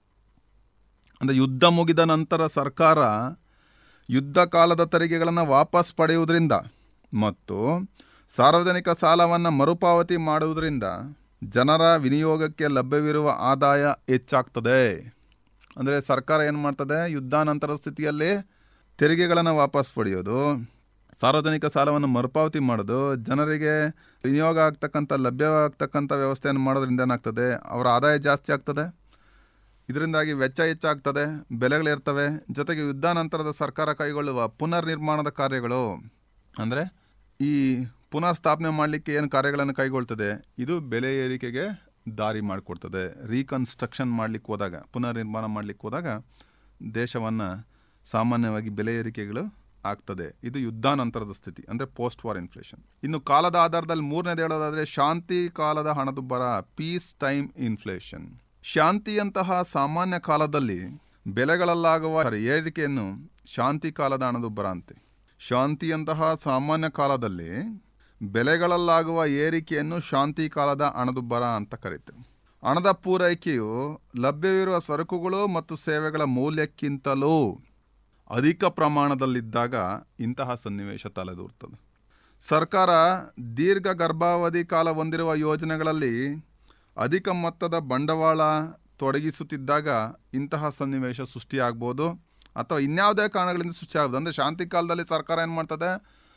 ಅಂದರೆ ಯುದ್ಧ ಮುಗಿದ ನಂತರ ಸರ್ಕಾರ ಯುದ್ಧ ಕಾಲದ ತೆರಿಗೆಗಳನ್ನು ವಾಪಸ್ ಪಡೆಯುವುದರಿಂದ ಮತ್ತು ಸಾರ್ವಜನಿಕ ಸಾಲವನ್ನು ಮರುಪಾವತಿ ಮಾಡುವುದರಿಂದ ಜನರ ವಿನಿಯೋಗಕ್ಕೆ ಲಭ್ಯವಿರುವ ಆದಾಯ ಹೆಚ್ಚಾಗ್ತದೆ. ಅಂದರೆ ಸರ್ಕಾರ ಏನು ಮಾಡ್ತದೆ, ಯುದ್ಧಾನಂತರದ ಸ್ಥಿತಿಯಲ್ಲಿ ತೆರಿಗೆಗಳನ್ನು ವಾಪಸ್ ಪಡೆಯೋದು, ಸಾರ್ವಜನಿಕ ಸಾಲವನ್ನು ಮರುಪಾವತಿ ಮಾಡೋದು, ಜನರಿಗೆ ವಿನಿಯೋಗ ಆಗ್ತಕ್ಕಂಥ ಲಭ್ಯವಾಗ್ತಕ್ಕಂಥ ವ್ಯವಸ್ಥೆಯನ್ನು ಮಾಡೋದ್ರಿಂದ ಏನಾಗ್ತದೆ, ಅವರ ಆದಾಯ ಜಾಸ್ತಿ ಆಗ್ತದೆ. ಇದರಿಂದಾಗಿ ವೆಚ್ಚ ಹೆಚ್ಚಾಗ್ತದೆ, ಬೆಲೆಗಳಿರ್ತವೆ. ಜೊತೆಗೆ ಯುದ್ಧಾನಂತರದ ಸರ್ಕಾರ ಕೈಗೊಳ್ಳುವ ಪುನರ್ ನಿರ್ಮಾಣದ ಕಾರ್ಯಗಳು, ಅಂದರೆ ಈ ಪುನರ್ ಸ್ಥಾಪನೆ ಮಾಡಲಿಕ್ಕೆ ಏನು ಕಾರ್ಯಗಳನ್ನು ಕೈಗೊಳ್ತದೆ, ಇದು ಬೆಲೆ ಏರಿಕೆಗೆ ದಾರಿ ಮಾಡಿಕೊಡ್ತದೆ. ರೀಕನ್ಸ್ಟ್ರಕ್ಷನ್ ಮಾಡಲಿಕ್ಕೆ ಹೋದಾಗ, ಪುನರ್ ನಿರ್ಮಾಣ ಮಾಡಲಿಕ್ಕೆ ಹೋದಾಗ ದೇಶವನ್ನು ಸಾಮಾನ್ಯವಾಗಿ ಬೆಲೆ ಏರಿಕೆಗಳು ಆಗ್ತದೆ. ಇದು ಯುದ್ಧಾನಂತರದ ಸ್ಥಿತಿ, ಅಂದರೆ ಪೋಸ್ಟ್ ವಾರ್ ಇನ್ಫ್ಲೇಷನ್. ಇನ್ನು ಕಾಲದ ಆಧಾರದಲ್ಲಿ ಮೂರನೇದು ಹೇಳೋದಾದರೆ ಶಾಂತಿ ಕಾಲದ ಹಣದುಬ್ಬರ, ಪೀಸ್ ಟೈಮ್ ಇನ್ಫ್ಲೇಷನ್. ಶಾಂತಿಯಂತಹ ಸಾಮಾನ್ಯ ಕಾಲದಲ್ಲಿ ಬೆಲೆಗಳಲ್ಲಾಗುವ ಏರಿಕೆಯನ್ನು ಶಾಂತಿ ಕಾಲದ ಹಣದುಬ್ಬರ ಅಂತೆ. ಶಾಂತಿಯಂತಹ ಸಾಮಾನ್ಯ ಕಾಲದಲ್ಲಿ ಬೆಲೆಗಳಲ್ಲಾಗುವ ಏರಿಕೆಯನ್ನು ಶಾಂತಿ ಕಾಲದ ಹಣದುಬ್ಬರ ಅಂತ ಕರೀತೇವೆ. ಹಣದ ಪೂರೈಕೆಯು ಲಭ್ಯವಿರುವ ಸರಕುಗಳು ಮತ್ತು ಸೇವೆಗಳ ಮೌಲ್ಯಕ್ಕಿಂತಲೂ ಅಧಿಕ ಪ್ರಮಾಣದಲ್ಲಿದ್ದಾಗ ಇಂತಹ ಸನ್ನಿವೇಶ ತಲೆದೂರ್ತದೆ. ಸರ್ಕಾರ ದೀರ್ಘ ಗರ್ಭಾವಧಿ ಕಾಲ ಹೊಂದಿರುವ ಯೋಜನೆಗಳಲ್ಲಿ ಅಧಿಕ ಮೊತ್ತದ ಬಂಡವಾಳ ತೊಡಗಿಸುತ್ತಿದ್ದಾಗ ಇಂತಹ ಸನ್ನಿವೇಶ ಸೃಷ್ಟಿಯಾಗ್ಬೋದು ಅಥವಾ ಇನ್ಯಾವುದೇ ಕಾರಣಗಳಿಂದ ಸೃಷ್ಟಿಯಾಗ್ಬೋದು. ಅಂದರೆ ಶಾಂತಿ ಕಾಲದಲ್ಲಿ ಸರ್ಕಾರ ಏನು ಮಾಡ್ತದೆ,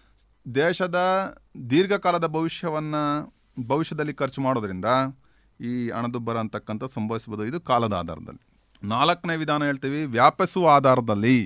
ದೇಶದ ದೀರ್ಘಕಾಲದ ಭವಿಷ್ಯವನ್ನು ಭವಿಷ್ಯದಲ್ಲಿ ಖರ್ಚು ಮಾಡೋದ್ರಿಂದ ಈ ಹಣದುಬ್ಬರ ಅಂತಕ್ಕಂಥ ಸಂಭವಿಸ್ಬೋದು. ಇದು ಕಾಲದ ಆಧಾರದಲ್ಲಿ. ನಾಲ್ಕನೇ ವಿಧಾನ ಹೇಳ್ತೀವಿ ವ್ಯಾಪಿಸುವ ಆಧಾರದಲ್ಲಿ,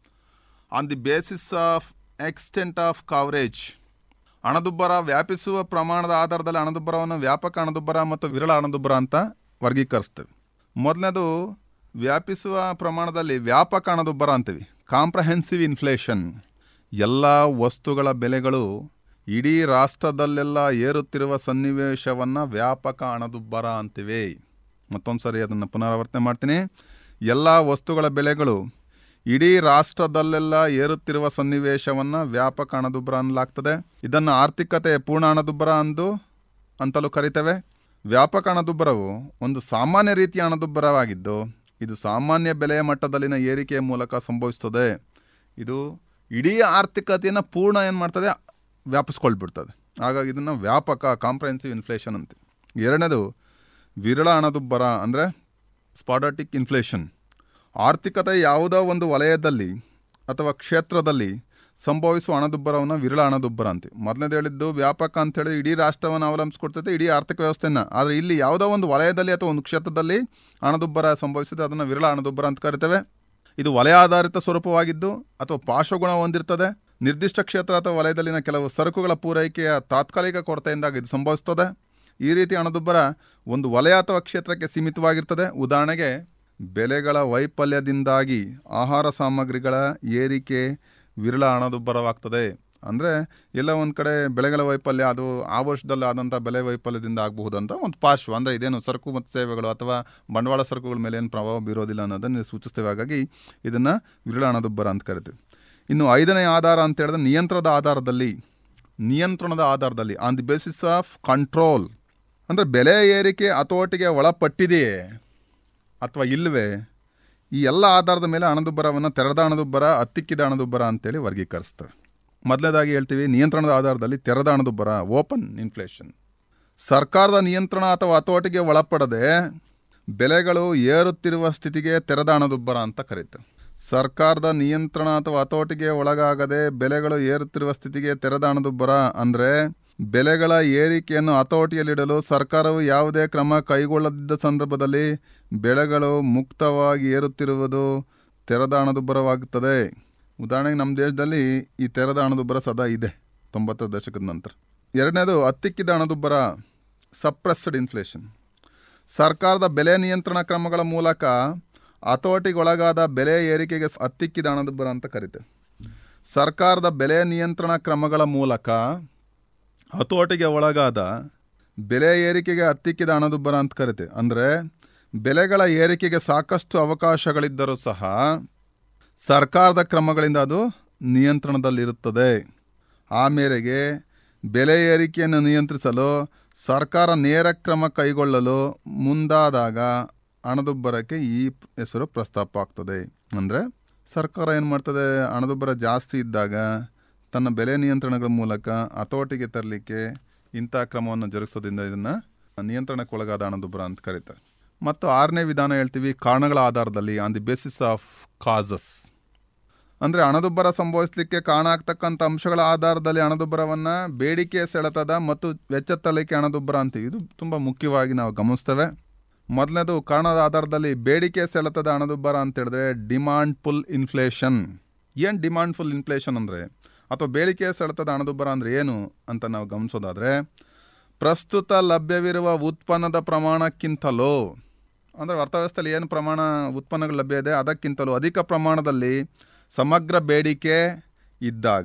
on the basis of extent of coverage. ಹಣದುಬ್ಬರ ವ್ಯಾಪಿಸುವ ಪ್ರಮಾಣದ ಆಧಾರದಲ್ಲಿ ಹಣದುಬ್ಬರವನ್ನು ವ್ಯಾಪಕ ಹಣದುಬ್ಬರ ಮತ್ತು ವಿರಳ ಹಣದುಬ್ಬರ ಅಂತ ವರ್ಗೀಕರಿಸ್ತೇವೆ. ಮೊದಲನೇದು ವ್ಯಾಪಿಸುವ ಪ್ರಮಾಣದಲ್ಲಿ ವ್ಯಾಪಕ ಹಣದುಬ್ಬರ ಅಂತೀವಿ, ಕಾಂಪ್ರಹೆನ್ಸಿವ್ ಇನ್ಫ್ಲೇಷನ್. ಎಲ್ಲ ವಸ್ತುಗಳ ಬೆಲೆಗಳು ಇಡೀ ರಾಷ್ಟ್ರದಲ್ಲೆಲ್ಲ ಏರುತ್ತಿರುವ ಸನ್ನಿವೇಶವನ್ನು ವ್ಯಾಪಕ ಹಣದುಬ್ಬರ ಅಂತಿವೆ. ಮತ್ತೊಂದು ಸರಿ ಅದನ್ನು ಪುನರಾವರ್ತನೆ ಮಾಡ್ತೀನಿ. ಎಲ್ಲ ವಸ್ತುಗಳ ಬೆಲೆಗಳು ಇಡೀ ರಾಷ್ಟ್ರದಲ್ಲೆಲ್ಲ ಏರುತ್ತಿರುವ ಸನ್ನಿವೇಶವನ್ನು ವ್ಯಾಪಕ ಹಣದುಬ್ಬರ ಅನ್ನಲಾಗ್ತದೆ. ಇದನ್ನು ಆರ್ಥಿಕತೆ ಪೂರ್ಣ ಹಣದುಬ್ಬರ ಅಂದು ಅಂತಲೂ ಕರಿತೇವೆ. ವ್ಯಾಪಕ ಹಣದುಬ್ಬರವು ಒಂದು ಸಾಮಾನ್ಯ ರೀತಿಯ ಹಣದುಬ್ಬರವಾಗಿದ್ದು ಇದು ಸಾಮಾನ್ಯ ಬೆಲೆಯ ಮಟ್ಟದಲ್ಲಿನ ಏರಿಕೆಯ ಮೂಲಕ ಸಂಭವಿಸ್ತದೆ. ಇದು ಇಡೀ ಆರ್ಥಿಕತೆಯನ್ನು ಪೂರ್ಣ ಏನು ಮಾಡ್ತದೆ, ವ್ಯಾಪಿಸ್ಕೊಳ್ಬಿಡ್ತದೆ. ಹಾಗಾಗಿ ಇದನ್ನು ವ್ಯಾಪಕ ಕಾಂಪ್ರಹೆನ್ಸಿವ್ ಇನ್ಫ್ಲೇಷನ್ ಅಂತ. ಎರಡನೇದು ವಿರಳ ಹಣದುಬ್ಬರ ಅಂದರೆ ಸ್ಪಾಡಾಟಿಕ್ ಇನ್ಫ್ಲೇಷನ್. ಆರ್ಥಿಕತೆ ಯಾವುದೋ ಒಂದು ವಲಯದಲ್ಲಿ ಅಥವಾ ಕ್ಷೇತ್ರದಲ್ಲಿ ಸಂಭವಿಸುವ ಹಣದುಬ್ಬರವನ್ನು ವಿರಳ ಹಣದುಬ್ಬರ ಅಂತೆ. ಮೊದಲನೇದು ಹೇಳಿದ್ದು ವ್ಯಾಪಕ ಅಂತೇಳಿ ಇಡೀ ರಾಷ್ಟ್ರವನ್ನು ಅವಲಂಬಿಸ್ಕೊಡ್ತೈತೆ, ಇಡೀ ಆರ್ಥಿಕ ವ್ಯವಸ್ಥೆಯನ್ನು. ಆದರೆ ಇಲ್ಲಿ ಯಾವುದೋ ಒಂದು ವಲಯದಲ್ಲಿ ಅಥವಾ ಒಂದು ಕ್ಷೇತ್ರದಲ್ಲಿ ಹಣದುಬ್ಬರ ಸಂಭವಿಸುತ್ತೆ, ಅದನ್ನು ವಿರಳ ಹಣದುಬ್ಬರ ಅಂತ ಕರಿತೇವೆ. ಇದು ವಲಯ ಆಧಾರಿತ ಸ್ವರೂಪವಾಗಿದ್ದು ಅಥವಾ ಪಾರ್ಶ್ವಗುಣ ಹೊಂದಿರ್ತದೆ. ನಿರ್ದಿಷ್ಟ ಕ್ಷೇತ್ರ ಅಥವಾ ವಲಯದಲ್ಲಿನ ಕೆಲವು ಸರಕುಗಳ ಪೂರೈಕೆಯ ತಾತ್ಕಾಲಿಕ ಕೊರತೆಯಿಂದಾಗಿ ಇದು ಸಂಭವಿಸ್ತದೆ. ಈ ರೀತಿ ಹಣದುಬ್ಬರ ಒಂದು ವಲಯ ಅಥವಾ ಕ್ಷೇತ್ರಕ್ಕೆ ಸೀಮಿತವಾಗಿರ್ತದೆ. ಉದಾಹರಣೆಗೆ ಬೆಲೆಗಳ ವೈಫಲ್ಯದಿಂದಾಗಿ ಆಹಾರ ಸಾಮಗ್ರಿಗಳ ಏರಿಕೆ ವಿರಳ ಹಣದುಬ್ಬರವಾಗ್ತದೆ. ಅಂದರೆ ಎಲ್ಲ ಒಂದು ಕಡೆ ಬೆಳೆಗಳ ವೈಫಲ್ಯ, ಅದು ಆ ವರ್ಷದಲ್ಲಿ ಆದಂಥ ಬೆಲೆ ವೈಫಲ್ಯದಿಂದ ಆಗಬಹುದಂತ ಒಂದು ಪಾರ್ಶ್ವ. ಅಂದರೆ ಇದೇನು ಸರಕು ಮತ್ತು ಸೇವೆಗಳು ಅಥವಾ ಬಂಡವಾಳ ಸರಕುಗಳ ಮೇಲೆ ಏನು ಪ್ರಭಾವ ಬೀರೋದಿಲ್ಲ ಅನ್ನೋದನ್ನು ಸೂಚಿಸ್ತೇವೆ. ಹಾಗಾಗಿ ಇದನ್ನು ವಿರಳ ಹಣದುಬ್ಬರ ಅಂತ ಕರಿತೀವಿ. ಇನ್ನು ಐದನೇ ಆಧಾರ ಅಂತ ಹೇಳಿದ್ರೆ ನಿಯಂತ್ರಣದ ಆಧಾರದಲ್ಲಿ ನಿಯಂತ್ರಣದ ಆಧಾರದಲ್ಲಿ on the basis of control. ಅಂದರೆ ಬೆಲೆ ಏರಿಕೆ ಹತೋಟಿಗೆ ಒಳಪಟ್ಟಿದೆಯೇ ಅಥವಾ ಇಲ್ಲವೇ, ಈ ಎಲ್ಲ ಆಧಾರದ ಮೇಲೆ ಹಣದುಬ್ಬರವನ್ನು ತೆರೆದ ಹಣದುಬ್ಬರ, ಅತ್ತಿಕ್ಕಿದ ಹಣದುಬ್ಬರ ಅಂತೇಳಿ ವರ್ಗೀಕರಿಸ್ತವೆ. ಮೊದಲನೇದಾಗಿ ಹೇಳ್ತೀವಿ ನಿಯಂತ್ರಣದ ಆಧಾರದಲ್ಲಿ ತೆರೆದ ಹಣದುಬ್ಬರ, ಓಪನ್ ಇನ್ಫ್ಲೇಷನ್. ಸರ್ಕಾರದ ನಿಯಂತ್ರಣ ಅಥವಾ ಹತೋಟಿಗೆ ಒಳಪಡದೆ ಬೆಲೆಗಳು ಏರುತ್ತಿರುವ ಸ್ಥಿತಿಗೆ ತೆರೆದ ಹಣದುಬ್ಬರ ಅಂತ ಕರೀತಾರೆ. ಸರ್ಕಾರದ ನಿಯಂತ್ರಣ ಅಥವಾ ಹತೋಟಿಗೆ ಒಳಗಾಗದೆ ಬೆಲೆಗಳು ಏರುತ್ತಿರುವ ಸ್ಥಿತಿಗೆ ತೆರೆದ ಹಣದುಬ್ಬರ ಅಂದರೆ ಬೆಲೆಗಳ ಏರಿಕೆಯನ್ನು ಹತೋಟಿಯಲ್ಲಿಡಲು ಸರ್ಕಾರವು ಯಾವುದೇ ಕ್ರಮ ಕೈಗೊಳ್ಳದಿದ್ದ ಸಂದರ್ಭದಲ್ಲಿ ಬೆಲೆಗಳು ಮುಕ್ತವಾಗಿ ಏರುತ್ತಿರುವುದು ತೆರೆದ ಹಣದುಬ್ಬರವಾಗುತ್ತದೆ. ಉದಾಹರಣೆಗೆ ನಮ್ಮ ದೇಶದಲ್ಲಿ ಈ ತೆರೆದ ಹಣದುಬ್ಬರ ಸದಾ ಇದೆ ತೊಂಬತ್ತರ ದಶಕದ ನಂತರ. ಎರಡನೇದು ಅತ್ತಿಕ್ಕಿದ ಹಣದುಬ್ಬರ, ಸಪ್ರೆಸ್ಡ್ ಇನ್ಫ್ಲೇಷನ್. ಸರ್ಕಾರದ ಬೆಲೆ ನಿಯಂತ್ರಣ ಕ್ರಮಗಳ ಮೂಲಕ ಹತೋಟಿಗೊಳಗಾದ ಬೆಲೆ ಏರಿಕೆಗೆ ಅತ್ತಿಕ್ಕಿದ ಹಣದುಬ್ಬರ ಅಂತ ಕರೀತೇವೆ. ಸರ್ಕಾರದ ಬೆಲೆ ನಿಯಂತ್ರಣ ಕ್ರಮಗಳ ಮೂಲಕ ಹತೋಟಿಗೆ ಒಳಗಾದ ಬೆಲೆ ಏರಿಕೆಗೆ ಅತ್ತಿಕ್ಕಿದ ಹಣದುಬ್ಬರ ಅಂತ ಕರಿತೇವೆ. ಅಂದರೆ ಬೆಲೆಗಳ ಏರಿಕೆಗೆ ಸಾಕಷ್ಟು ಅವಕಾಶಗಳಿದ್ದರೂ ಸಹ ಸರ್ಕಾರದ ಕ್ರಮಗಳಿಂದ ಅದು ನಿಯಂತ್ರಣದಲ್ಲಿರುತ್ತದೆ. ಆ ಮೇರೆಗೆ ಬೆಲೆ ಏರಿಕೆಯನ್ನು ನಿಯಂತ್ರಿಸಲು ಸರ್ಕಾರ ನೇರ ಕ್ರಮ ಕೈಗೊಳ್ಳಲು ಮುಂದಾದಾಗ ಹಣದುಬ್ಬರಕ್ಕೆ ಈ ಹೆಸರು ಪ್ರಸ್ತಾಪ ಆಗ್ತದೆ. ಅಂದರೆ ಸರ್ಕಾರ ಏನು ಮಾಡ್ತದೆ, ಹಣದುಬ್ಬರ ಜಾಸ್ತಿ ಇದ್ದಾಗ ತನ್ನ ಬೆಲೆ ನಿಯಂತ್ರಣಗಳ ಮೂಲಕ ಹತೋಟಿಗೆ ತರಲಿಕ್ಕೆ ಇಂಥ ಕ್ರಮವನ್ನು ಜರುಗಿಸೋದ್ರಿಂದ ಇದನ್ನು ನಿಯಂತ್ರಣಕ್ಕೊಳಗಾದ ಹಣದುಬ್ಬರ ಅಂತ ಕರೀತಾರೆ. ಮತ್ತು ಆರನೇ ವಿಧಾನ ಹೇಳ್ತೀವಿ ಕಾರಣಗಳ ಆಧಾರದಲ್ಲಿ, on the basis of causes. ಅಂದರೆ ಹಣದುಬ್ಬರ ಸಂಭವಿಸಲಿಕ್ಕೆ ಕಾರಣ ಆಗ್ತಕ್ಕಂಥ ಅಂಶಗಳ ಆಧಾರದಲ್ಲಿ ಹಣದುಬ್ಬರವನ್ನು ಬೇಡಿಕೆ ಸೆಳೆತದ ಮತ್ತು ವೆಚ್ಚ ತರಲಿಕ್ಕೆ ಹಣದುಬ್ಬರ ಅಂತೀವಿ. ಇದು ತುಂಬ ಮುಖ್ಯವಾಗಿ ನಾವು ಗಮನಿಸ್ತೇವೆ. ಮೊದಲನೇದು ಕಾರಣದ ಆಧಾರದಲ್ಲಿ ಬೇಡಿಕೆ ಸೆಳೆತದ ಹಣದುಬ್ಬರ ಅಂತ ಹೇಳಿದ್ರೆ ಡಿಮಾಂಡ್ ಫುಲ್ ಇನ್ಫ್ಲೇಷನ್. ಏನು ಡಿಮಾಂಡ್ ಫುಲ್ ಇನ್ಫ್ಲೇಷನ್ ಅಂದರೆ ಅಥವಾ ಬೇಡಿಕೆ ಸೆಳೆತದ ಹಣದುಬ್ಬರ ಅಂದರೆ ಏನು ಅಂತ ನಾವು ಗಮನಿಸೋದಾದರೆ, ಪ್ರಸ್ತುತ ಲಭ್ಯವಿರುವ ಉತ್ಪನ್ನದ ಪ್ರಮಾಣಕ್ಕಿಂತಲೂ, ಅಂದರೆ ಅರ್ಥವ್ಯವಸ್ಥೆಯಲ್ಲಿ ಏನು ಪ್ರಮಾಣ ಉತ್ಪನ್ನಗಳು ಲಭ್ಯ ಇದೆ ಅದಕ್ಕಿಂತಲೂ ಅಧಿಕ ಪ್ರಮಾಣದಲ್ಲಿ ಸಮಗ್ರ ಬೇಡಿಕೆ ಇದ್ದಾಗ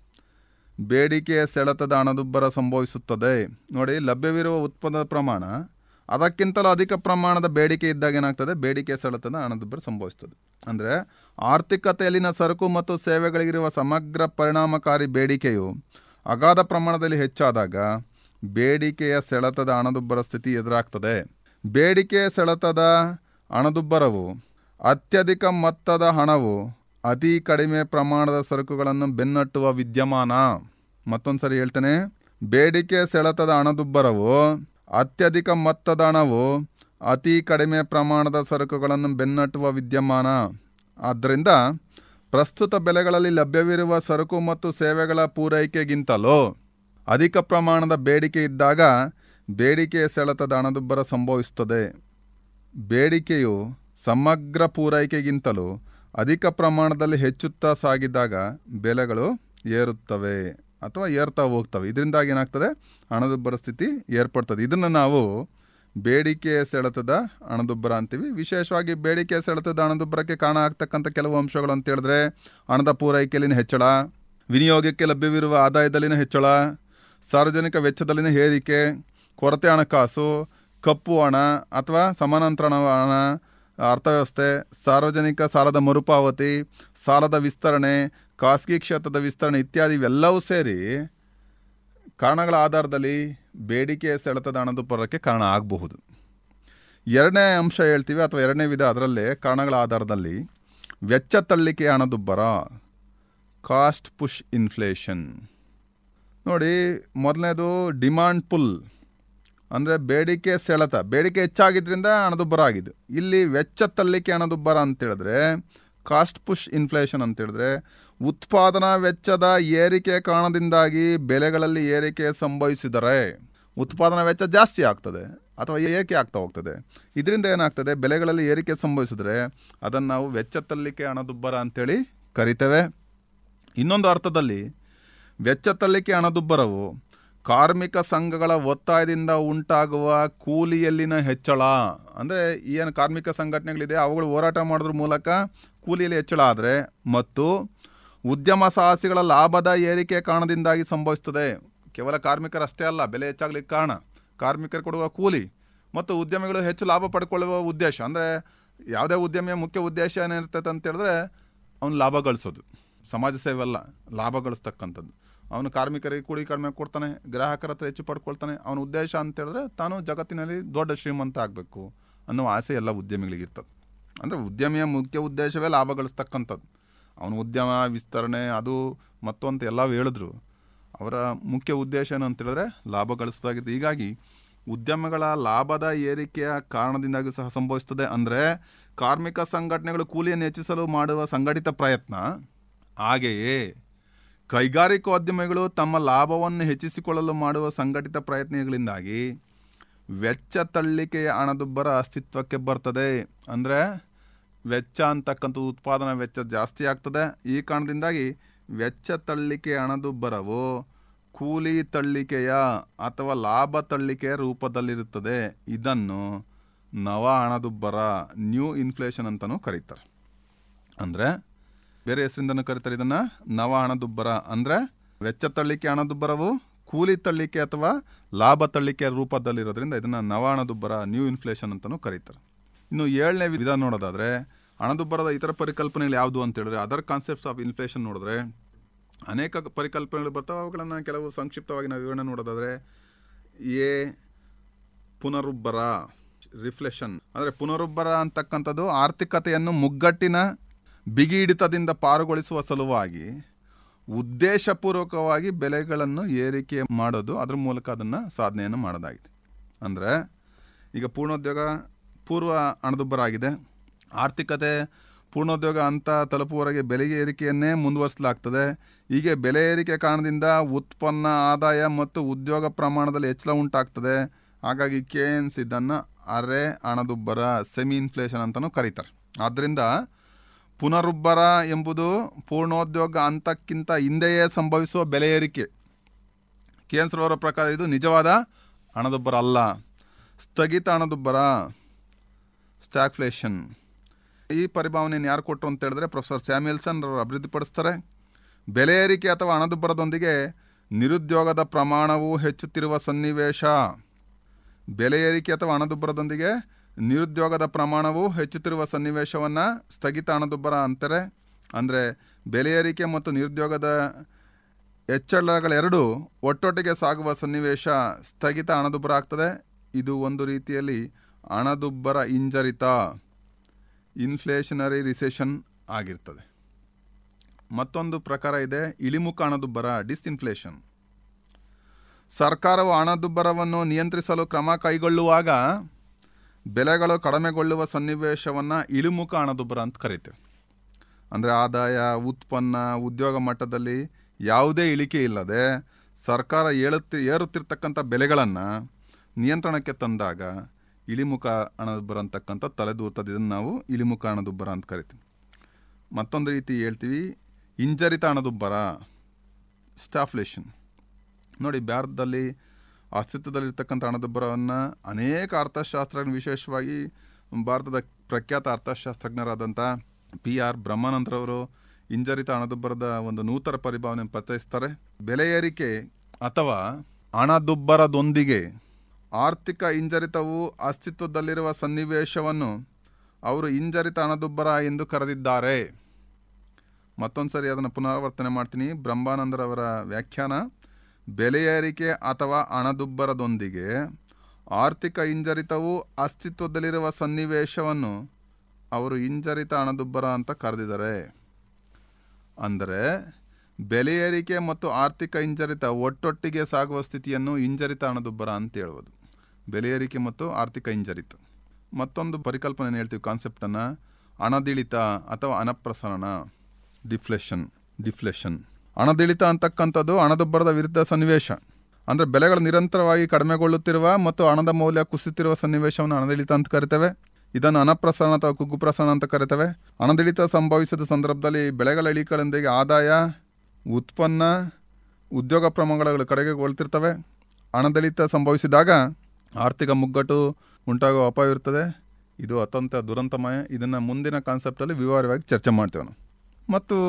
ಬೇಡಿಕೆಯ ಸೆಳೆತದ ಹಣದುಬ್ಬರ ಸಂಭವಿಸುತ್ತದೆ. ನೋಡಿ, ಲಭ್ಯವಿರುವ ಉತ್ಪನ್ನದ ಪ್ರಮಾಣ ಅದಕ್ಕಿಂತಲೂ ಅಧಿಕ ಪ್ರಮಾಣದ ಬೇಡಿಕೆ ಇದ್ದಾಗ ಏನಾಗ್ತದೆ, ಬೇಡಿಕೆ ಸೆಳೆತದ ಹಣದುಬ್ಬರ ಸಂಭವಿಸ್ತದೆ. ಅಂದರೆ ಆರ್ಥಿಕತೆಯಲ್ಲಿನ ಸರಕು ಮತ್ತು ಸೇವೆಗಳಿಗಿರುವ ಸಮಗ್ರ ಪರಿಣಾಮಕಾರಿ ಬೇಡಿಕೆಯು ಅಗಾಧ ಪ್ರಮಾಣದಲ್ಲಿ ಹೆಚ್ಚಾದಾಗ ಬೇಡಿಕೆಯ ಸೆಳೆತದ ಹಣದುಬ್ಬರ ಸ್ಥಿತಿ ಎದುರಾಗ್ತದೆ. ಬೇಡಿಕೆ ಸೆಳೆತದ ಹಣದುಬ್ಬರವು ಅತ್ಯಧಿಕ ಮೊತ್ತದ ಹಣವು ಅತಿ ಕಡಿಮೆ ಪ್ರಮಾಣದ ಸರಕುಗಳನ್ನು ಬೆನ್ನಟ್ಟುವ ವಿದ್ಯಮಾನ. ಮತ್ತೊಂದು ಸರಿ ಹೇಳ್ತೇನೆ, ಬೇಡಿಕೆ ಸೆಳೆತದ ಹಣದುಬ್ಬರವು ಅತ್ಯಧಿಕ ಮೊತ್ತದ ಹಣವು ಅತಿ ಕಡಿಮೆ ಪ್ರಮಾಣದ ಸರಕುಗಳನ್ನು ಬೆನ್ನಟ್ಟುವ ವಿದ್ಯಮಾನ. ಆದ್ದರಿಂದ ಪ್ರಸ್ತುತ ಬೆಲೆಗಳಲ್ಲಿ ಲಭ್ಯವಿರುವ ಸರಕು ಮತ್ತು ಸೇವೆಗಳ ಪೂರೈಕೆಗಿಂತಲೂ ಅಧಿಕ ಪ್ರಮಾಣದ ಬೇಡಿಕೆ ಇದ್ದಾಗ ಬೇಡಿಕೆಯ ಸೆಳೆತದ ಹಣದುಬ್ಬರ ಸಂಭವಿಸುತ್ತದೆ. ಬೇಡಿಕೆಯು ಸಮಗ್ರ ಪೂರೈಕೆಗಿಂತಲೂ ಅಧಿಕ ಪ್ರಮಾಣದಲ್ಲಿ ಹೆಚ್ಚುತ್ತಾ ಸಾಗಿದಾಗ ಬೆಲೆಗಳು ಏರುತ್ತವೆ ಅಥವಾ ಏರ್ತಾ ಹೋಗ್ತವೆ. ಇದರಿಂದಾಗಿ ಏನಾಗ್ತದೆ, ಹಣದುಬ್ಬರ ಸ್ಥಿತಿ ಏರ್ಪಡ್ತದೆ. ಇದನ್ನು ನಾವು ಬೇಡಿಕೆ ಸೆಳೆತದ ಹಣದುಬ್ಬರ ಅಂತೀವಿ. ವಿಶೇಷವಾಗಿ ಬೇಡಿಕೆ ಸೆಳೆತದ ಹಣದುಬ್ಬರಕ್ಕೆ ಕಾರಣ ಆಗ್ತಕ್ಕಂಥ ಕೆಲವು ಅಂಶಗಳು ಅಂತ ಹೇಳಿದ್ರೆ ಹಣದ ಪೂರೈಕೆಯಲ್ಲಿನ ಹೆಚ್ಚಳ, ವಿನಿಯೋಗಕ್ಕೆ ಲಭ್ಯವಿರುವ ಆದಾಯದಲ್ಲಿನ ಹೆಚ್ಚಳ, ಸಾರ್ವಜನಿಕ ವೆಚ್ಚದಲ್ಲಿನ ಏರಿಕೆ, ಕೊರತೆ ಹಣಕಾಸು, ಕಪ್ಪು ಹಣ ಅಥವಾ ಸಮಾನಾಂತರ ಹಣ, ಅರ್ಥವ್ಯವಸ್ಥೆ, ಸಾರ್ವಜನಿಕ ಸಾಲದ ಮರುಪಾವತಿ, ಸಾಲದ ವಿಸ್ತರಣೆ, ಖಾಸಗಿ ಕ್ಷೇತ್ರದ ವಿಸ್ತರಣೆ ಇತ್ಯಾದಿ ಇವೆಲ್ಲವೂ ಸೇರಿ ಕಾರಣಗಳ ಆಧಾರದಲ್ಲಿ ಬೇಡಿಕೆ ಸೆಳೆತದ ಹಣದುಬ್ಬರಕ್ಕೆ ಕಾರಣ ಆಗಬಹುದು. ಎರಡನೇ ಅಂಶ ಹೇಳ್ತೀವಿ ಅಥವಾ ಎರಡನೇ ವಿಧ, ಅದರಲ್ಲೇ ಕಾರಣಗಳ ಆಧಾರದಲ್ಲಿ ವೆಚ್ಚ ತಳ್ಳಿಕೆ ಹಣದುಬ್ಬರ, ಕಾಸ್ಟ್ ಪುಷ್ ಇನ್ಫ್ಲೇಷನ್. ನೋಡಿ, ಮೊದಲನೇದು ಡಿಮಾಂಡ್ ಪುಲ್ ಅಂದರೆ ಬೇಡಿಕೆ ಸೆಳೆತ, ಬೇಡಿಕೆ ಹೆಚ್ಚಾಗಿದ್ದರಿಂದ ಹಣದುಬ್ಬರ ಆಗಿದೆ. ಇಲ್ಲಿ ವೆಚ್ಚ ತಳ್ಳಿಕೆ ಹಣದುಬ್ಬರ ಅಂತೇಳಿದ್ರೆ ಕಾಸ್ಟ್ ಪುಷ್ ಇನ್ಫ್ಲೇಷನ್ ಅಂತೇಳಿದ್ರೆ ಉತ್ಪಾದನಾ ವೆಚ್ಚದ ಏರಿಕೆ ಕಾರಣದಿಂದಾಗಿ ಬೆಲೆಗಳಲ್ಲಿ ಏರಿಕೆ ಸಂಭವಿಸಿದರೆ ಉತ್ಪಾದನಾ ವೆಚ್ಚ ಜಾಸ್ತಿ ಆಗ್ತದೆ ಅಥವಾ ಏರಿಕೆ ಆಗ್ತಾ ಹೋಗ್ತದೆ. ಇದರಿಂದ ಏನಾಗ್ತದೆ, ಬೆಲೆಗಳಲ್ಲಿ ಏರಿಕೆ ಸಂಭವಿಸಿದ್ರೆ ಅದನ್ನು ನಾವು ವೆಚ್ಚ ತಳ್ಳಿಕೆ ಹಣದುಬ್ಬರ ಅಂತೇಳಿ ಕರಿತೇವೆ. ಇನ್ನೊಂದು ಅರ್ಥದಲ್ಲಿ ವೆಚ್ಚ ತಳ್ಳಿಕೆ ಹಣದುಬ್ಬರವು ಕಾರ್ಮಿಕ ಸಂಘಗಳ ಒತ್ತಾಯದಿಂದ ಉಂಟಾಗುವ ಕೂಲಿಯಲ್ಲಿನ ಹೆಚ್ಚಳ, ಅಂದರೆ ಏನು ಕಾರ್ಮಿಕ ಸಂಘಟನೆಗಳಿದೆ ಅವುಗಳು ಹೋರಾಟ ಮಾಡೋದ್ರ ಮೂಲಕ ಕೂಲಿಯಲ್ಲಿ ಹೆಚ್ಚಳ ಆದರೆ, ಮತ್ತು ಉದ್ಯಮ ಸಾಹಸಿಗಳ ಲಾಭದ ಏರಿಕೆ ಕಾರಣದಿಂದಾಗಿ ಸಂಭವಿಸ್ತದೆ. ಕೇವಲ ಕಾರ್ಮಿಕರಷ್ಟೇ ಅಲ್ಲ, ಬೆಲೆ ಹೆಚ್ಚಾಗ್ಲಿಕ್ಕೆ ಕಾರಣ ಕಾರ್ಮಿಕರು ಕೊಡುವ ಕೂಲಿ ಮತ್ತು ಉದ್ಯಮಿಗಳು ಹೆಚ್ಚು ಲಾಭ ಪಡ್ಕೊಳ್ಳುವ ಉದ್ದೇಶ. ಅಂದರೆ ಯಾವುದೇ ಉದ್ಯಮಿಯ ಮುಖ್ಯ ಉದ್ದೇಶ ಏನಿರ್ತೈತೆ ಅಂತ ಹೇಳಿದ್ರೆ ಅವನು ಲಾಭ ಗಳಿಸೋದು, ಸಮಾಜ ಸೇವೆ ಅಲ್ಲ, ಲಾಭ ಗಳಿಸ್ತಕ್ಕಂಥದ್ದು. ಅವನು ಕಾರ್ಮಿಕರಿಗೆ ಕೂಲಿ ಕಡಿಮೆ ಕೊಡ್ತಾನೆ, ಗ್ರಾಹಕರ ಹತ್ರ ಹೆಚ್ಚು ಪಡ್ಕೊಳ್ತಾನೆ. ಅವನ ಉದ್ದೇಶ ಅಂತ ಹೇಳಿದ್ರೆ ತಾನು ಜಗತ್ತಿನಲ್ಲಿ ದೊಡ್ಡ ಶ್ರೀಮಂತ ಆಗಬೇಕು ಅನ್ನೋ ಆಸೆ ಎಲ್ಲ ಉದ್ಯಮಿಗಳಿಗಿರ್ತದೆ. ಅಂದರೆ ಉದ್ಯಮಿಯ ಮುಖ್ಯ ಉದ್ದೇಶವೇ ಲಾಭ ಗಳಿಸ್ತಕ್ಕಂಥದ್ದು. ಅವನ ಉದ್ಯಮ ವಿಸ್ತರಣೆ ಅದು ಮತ್ತೊಂದು ಎಲ್ಲ ಹೇಳಿದ್ರು, ಅವರ ಮುಖ್ಯ ಉದ್ದೇಶ ಏನು ಅಂತೇಳಿದ್ರೆ ಲಾಭ ಗಳಿಸೋದಾಗಿರ್ತದೆ. ಹೀಗಾಗಿ ಉದ್ಯಮಗಳ ಲಾಭದ ಏರಿಕೆಯ ಕಾರಣದಿಂದಾಗಿ ಸಹ ಸಂಭವಿಸ್ತದೆ. ಅಂದರೆ ಕಾರ್ಮಿಕ ಸಂಘಟನೆಗಳು ಕೂಲಿಯನ್ನು ಹೆಚ್ಚಿಸಲು ಮಾಡುವ ಸಂಘಟಿತ ಪ್ರಯತ್ನ, ಹಾಗೆಯೇ ಕೈಗಾರಿಕೋದ್ಯಮಿಗಳು ತಮ್ಮ ಲಾಭವನ್ನು ಹೆಚ್ಚಿಸಿಕೊಳ್ಳಲು ಮಾಡುವ ಸಂಘಟಿತ ಪ್ರಯತ್ನಗಳಿಂದಾಗಿ ವೆಚ್ಚ ತಳ್ಳಿಕೆಯ ಹಣದುಬ್ಬರ ಅಸ್ತಿತ್ವಕ್ಕೆ ಬರ್ತದೆ. ಅಂದರೆ ವೆಚ್ಚ ಅಂತಕ್ಕಂಥದ್ದು ಉತ್ಪಾದನಾ ವೆಚ್ಚ ಜಾಸ್ತಿ ಆಗ್ತದೆ. ಈ ಕಾರಣದಿಂದಾಗಿ ವೆಚ್ಚ ತಳ್ಳಿಕೆ ಹಣದುಬ್ಬರವು ಕೂಲಿ ತಳ್ಳಿಕೆಯ ಅಥವಾ ಲಾಭ ತಳ್ಳಿಕೆಯ ರೂಪದಲ್ಲಿರುತ್ತದೆ. ಇದನ್ನು ನವ ಹಣದುಬ್ಬರ, ನ್ಯೂ ಇನ್ಫ್ಲೇಷನ್ ಅಂತಲೂ ಕರೀತಾರೆ. ಅಂದರೆ ಬೇರೆ ಹೆಸರಿಂದನೂ ಕರೀತಾರೆ ಇದನ್ನು ನವ ಹಣದುಬ್ಬರ. ಅಂದರೆ ವೆಚ್ಚ ತಳ್ಳಿಕೆ ಹಣದುಬ್ಬರವು ಕೂಲಿ ತಳ್ಳಿಕೆ ಅಥವಾ ಲಾಭ ತಳ್ಳಿಕೆಯ ರೂಪದಲ್ಲಿರೋದ್ರಿಂದ ಇದನ್ನು ನವ ಹಣದುಬ್ಬರ, ನ್ಯೂ ಇನ್ಫ್ಲೇಷನ್ ಅಂತಲೂ ಕರೀತಾರೆ. ಇನ್ನು ಏಳನೇ ವಿಧ ನೋಡೋದಾದರೆ ಹಣದುಬ್ಬರದ ಇತರ ಪರಿಕಲ್ಪನೆಗಳು ಯಾವುದು ಅಂತ ಹೇಳಿದ್ರೆ ಅದರ್ ಕಾನ್ಸೆಪ್ಟ್ಸ್ ಆಫ್ ಇನ್ಫ್ಲೇಷನ್ ನೋಡಿದ್ರೆ ಅನೇಕ ಪರಿಕಲ್ಪನೆಗಳು ಬರ್ತವೆ. ಅವುಗಳನ್ನು ಕೆಲವು ಸಂಕ್ಷಿಪ್ತವಾಗಿ ನಾವು ವಿವರಣೆ ನೋಡೋದಾದರೆ, ಎ ಪುನರುಬ್ಬರ, ರಿಫ್ಲೆಷನ್. ಅಂದರೆ ಪುನರುಬ್ಬರ ಅಂತಕ್ಕಂಥದ್ದು ಆರ್ಥಿಕತೆಯನ್ನು ಮುಗ್ಗಟ್ಟಿನ ಬಿಗಿ ಹಿಡಿತದಿಂದ ಪಾರುಗೊಳಿಸುವ ಸಲುವಾಗಿ ಉದ್ದೇಶಪೂರ್ವಕವಾಗಿ ಬೆಲೆಗಳನ್ನು ಏರಿಕೆ ಮಾಡೋದು, ಅದ್ರ ಮೂಲಕ ಅದನ್ನು ಸಾಧನೆಯನ್ನು ಮಾಡೋದಾಗಿದೆ. ಅಂದರೆ ಈಗ ಪೂರ್ಣೋದ್ಯೋಗ ಪೂರ್ವ ಹಣದುಬ್ಬರ ಆಗಿದೆ. ಆರ್ಥಿಕತೆ ಪೂರ್ಣೋದ್ಯೋಗ ಅಂತ ತಲುಪುವವರೆಗೆ ಬೆಲೆ ಏರಿಕೆಯನ್ನೇ ಮುಂದುವರಿಸಲಾಗ್ತದೆ. ಹೀಗೆ ಬೆಲೆ ಏರಿಕೆ ಕಾರಣದಿಂದ ಉತ್ಪನ್ನ, ಆದಾಯ ಮತ್ತು ಉದ್ಯೋಗ ಪ್ರಮಾಣದಲ್ಲಿ ಹೆಚ್ಚಳ ಉಂಟಾಗ್ತದೆ. ಹಾಗಾಗಿ ಕೇನ್ಸ್ ಇದನ್ನು ಅರೆ ಹಣದುಬ್ಬರ, ಸೆಮಿ ಇನ್ಫ್ಲೇಷನ್ ಅಂತಲೂ ಕರೀತಾರೆ. ಆದ್ದರಿಂದ ಪುನರುಬ್ಬರ ಎಂಬುದು ಪೂರ್ಣೋದ್ಯೋಗ ಹಂತಕ್ಕಿಂತ ಹಿಂದೆಯೇ ಸಂಭವಿಸುವ ಬೆಲೆ ಏರಿಕೆ. ಕೇನ್ಸ್ ಅವರ ಪ್ರಕಾರ ಇದು ನಿಜವಾದ ಹಣದುಬ್ಬರ ಅಲ್ಲ. ಸ್ಥಗಿತ ಹಣದುಬ್ಬರ, ಸ್ಟ್ಯಾಗ್ಫ್ಲೇಷನ್. ಈ ಪರಿಭಾವನೆಯನ್ನು ಯಾರು ಕೊಟ್ಟರು ಅಂತ ಹೇಳಿದ್ರೆ ಪ್ರೊಫೆಸರ್ ಸ್ಯಾಮ್ಯುಯಲ್ಸನ್ ಅವರು ಅಭಿವೃದ್ಧಿಪಡಿಸ್ತಾರೆ. ಬೆಲೆ ಏರಿಕೆ ಅಥವಾ ಹಣದುಬ್ಬರದೊಂದಿಗೆ ನಿರುದ್ಯೋಗದ ಪ್ರಮಾಣವು ಹೆಚ್ಚುತ್ತಿರುವ ಸನ್ನಿವೇಶ. ಬೆಲೆ ಏರಿಕೆ ಅಥವಾ ಹಣದುಬ್ಬರದೊಂದಿಗೆ ನಿರುದ್ಯೋಗದ ಪ್ರಮಾಣವು ಹೆಚ್ಚುತ್ತಿರುವ ಸನ್ನಿವೇಶವನ್ನು ಸ್ಥಗಿತ ಹಣದುಬ್ಬರ ಅಂತಾರೆ. ಅಂದರೆ ಬೆಲೆ ಏರಿಕೆ ಮತ್ತು ನಿರುದ್ಯೋಗದ ಹೆಚ್ಚಳಗಳೆರಡೂ ಒಟ್ಟೊಟ್ಟಿಗೆ ಸಾಗುವ ಸನ್ನಿವೇಶ ಸ್ಥಗಿತ ಹಣದುಬ್ಬರ ಆಗ್ತದೆ. ಇದು ಒಂದು ರೀತಿಯಲ್ಲಿ ಹಣದುಬ್ಬರ ಹಿಂಜರಿತ, ಇನ್ಫ್ಲೇಷನರಿ ರಿಸೆಷನ್ ಆಗಿರ್ತದೆ. ಮತ್ತೊಂದು ಪ್ರಕಾರ ಇದೆ ಇಳಿಮುಖ ಹಣದುಬ್ಬರ, ಡಿಸ್ಇನ್ಫ್ಲೇಷನ್. ಸರ್ಕಾರವು ಹಣದುಬ್ಬರವನ್ನು ನಿಯಂತ್ರಿಸಲು ಕ್ರಮ ಕೈಗೊಳ್ಳುವಾಗ ಬೆಲೆಗಳು ಕಡಿಮೆಗೊಳ್ಳುವ ಸನ್ನಿವೇಶವನ್ನು ಇಳಿಮುಖ ಹಣದುಬ್ಬರ ಅಂತ ಕರೀತೇವೆ. ಅಂದರೆ ಆದಾಯ, ಉತ್ಪನ್ನ, ಉದ್ಯೋಗ ಮಟ್ಟದಲ್ಲಿ ಯಾವುದೇ ಇಳಿಕೆ ಇಲ್ಲದೆ ಸರ್ಕಾರ ಏಳುತ್ತಿ ಏರುತ್ತಿರ್ತಕ್ಕಂಥ ಬೆಲೆಗಳನ್ನು ನಿಯಂತ್ರಣಕ್ಕೆ ತಂದಾಗ ಇಳಿಮುಖ ಹಣದುಬ್ಬರ ಅಂತಕ್ಕಂಥ ತಲೆದೂರ್ತದೆ. ಇದನ್ನು ನಾವು ಇಳಿಮುಖ ಹಣದುಬ್ಬರ ಅಂತ ಕರಿತೀವಿ. ಮತ್ತೊಂದು ರೀತಿ ಹೇಳ್ತೀವಿ ಹಿಂಜರಿತ ಹಣದುಬ್ಬರ, ಸ್ಟಾಫ್ಲೇಷನ್. ನೋಡಿ, ಭಾರತದಲ್ಲಿ ಅಸ್ತಿತ್ವದಲ್ಲಿರ್ತಕ್ಕಂಥ ಹಣದುಬ್ಬರವನ್ನು ಅನೇಕ ಅರ್ಥಶಾಸ್ತ್ರಜ್ಞ, ವಿಶೇಷವಾಗಿ ಭಾರತದ ಪ್ರಖ್ಯಾತ ಅರ್ಥಶಾಸ್ತ್ರಜ್ಞರಾದಂಥ ಪಿ ಆರ್ ಬ್ರಹ್ಮಾನಂದರವರು ಹಿಂಜರಿತ ಹಣದುಬ್ಬರದ ಒಂದು ನೂತನ ಪರಿಭಾವನೆಯನ್ನು ಪರಿಚಯಿಸ್ತಾರೆ. ಬೆಲೆ ಏರಿಕೆ ಅಥವಾ ಹಣದುಬ್ಬರದೊಂದಿಗೆ ಆರ್ಥಿಕ ಹಿಂಜರಿತವು ಅಸ್ತಿತ್ವದಲ್ಲಿರುವ ಸನ್ನಿವೇಶವನ್ನು ಅವರು ಹಿಂಜರಿತ ಹಣದುಬ್ಬರ ಎಂದು ಕರೆದಿದ್ದಾರೆ. ಮತ್ತೊಂದು ಸರಿ ಅದನ್ನು ಪುನರಾವರ್ತನೆ ಮಾಡ್ತೀನಿ. ಬ್ರಹ್ಮಾನಂದರವರ ವ್ಯಾಖ್ಯಾನ: ಬೆಲೆ ಏರಿಕೆ ಅಥವಾ ಹಣದುಬ್ಬರದೊಂದಿಗೆ ಆರ್ಥಿಕ ಹಿಂಜರಿತವು ಅಸ್ತಿತ್ವದಲ್ಲಿರುವ ಸನ್ನಿವೇಶವನ್ನು ಅವರು ಹಿಂಜರಿತ ಹಣದುಬ್ಬರ ಅಂತ ಕರೆದಿದ್ದಾರೆ. ಅಂದರೆ ಬೆಲೆ ಏರಿಕೆ ಮತ್ತು ಆರ್ಥಿಕ ಹಿಂಜರಿತ ಒಟ್ಟೊಟ್ಟಿಗೆ ಸಾಗುವ ಸ್ಥಿತಿಯನ್ನು ಹಿಂಜರಿತ ಹಣದುಬ್ಬರ ಅಂತ ಹೇಳ್ಬೋದು. ಬೆಲೆ ಏರಿಕೆ ಮತ್ತು ಆರ್ಥಿಕ ಹಿಂಜರಿತ. ಮತ್ತೊಂದು ಪರಿಕಲ್ಪನೆ ಹೇಳ್ತೀವಿ, ಕಾನ್ಸೆಪ್ಟನ್ನು, ಹಣದಿಳಿತ ಅಥವಾ ಹಣಪ್ರಸರಣ, ಡಿಫ್ಲೇಷನ್ ಡಿಫ್ಲೇಷನ್ ಹಣದಿಳಿತ ಅಂತಕ್ಕಂಥದ್ದು ಹಣದುಬ್ಬರದ ವಿರುದ್ಧ ಸನ್ನಿವೇಶ. ಅಂದರೆ ಬೆಲೆಗಳು ನಿರಂತರವಾಗಿ ಕಡಿಮೆಗೊಳ್ಳುತ್ತಿರುವ ಮತ್ತು ಹಣದ ಮೌಲ್ಯ ಕುಸಿತಿರುವ ಸನ್ನಿವೇಶವನ್ನು ಹಣದಿಳಿತ ಅಂತ ಕರಿತೇವೆ. ಇದನ್ನು ಹಣಪ್ರಸರಣ ಅಥವಾ ಕುಗ್ಗು ಪ್ರಸರಣ ಅಂತ ಕರಿತೇವೆ. ಹಣದಿಳಿತ ಸಂಭವಿಸಿದ ಸಂದರ್ಭದಲ್ಲಿ ಬೆಳೆಗಳ ಇಳಿಕೆಗಳೊಂದಿಗೆ ಆದಾಯ, ಉತ್ಪನ್ನ, ಉದ್ಯೋಗ ಪ್ರಮಾಣಗಳು ಕಡೆಗೊಳ್ತಿರ್ತವೆ. ಹಣದಿಳಿತ ಸಂಭವಿಸಿದಾಗ ಆರ್ಥಿಕ ಮುಗ್ಗಟ್ಟು ಉಂಟಾಗುವ ಅಪಾಯವಿರ್ತದೆ. ಇದು ಅತ್ಯಂತ ದುರಂತಮಯ. ಇದನ್ನು ಮುಂದಿನ ಕಾನ್ಸೆಪ್ಟಲ್ಲಿ ವಿವರವಾಗಿ ಚರ್ಚೆ ಮಾಡ್ತೇವೆ ನಾವು. ಮತ್ತು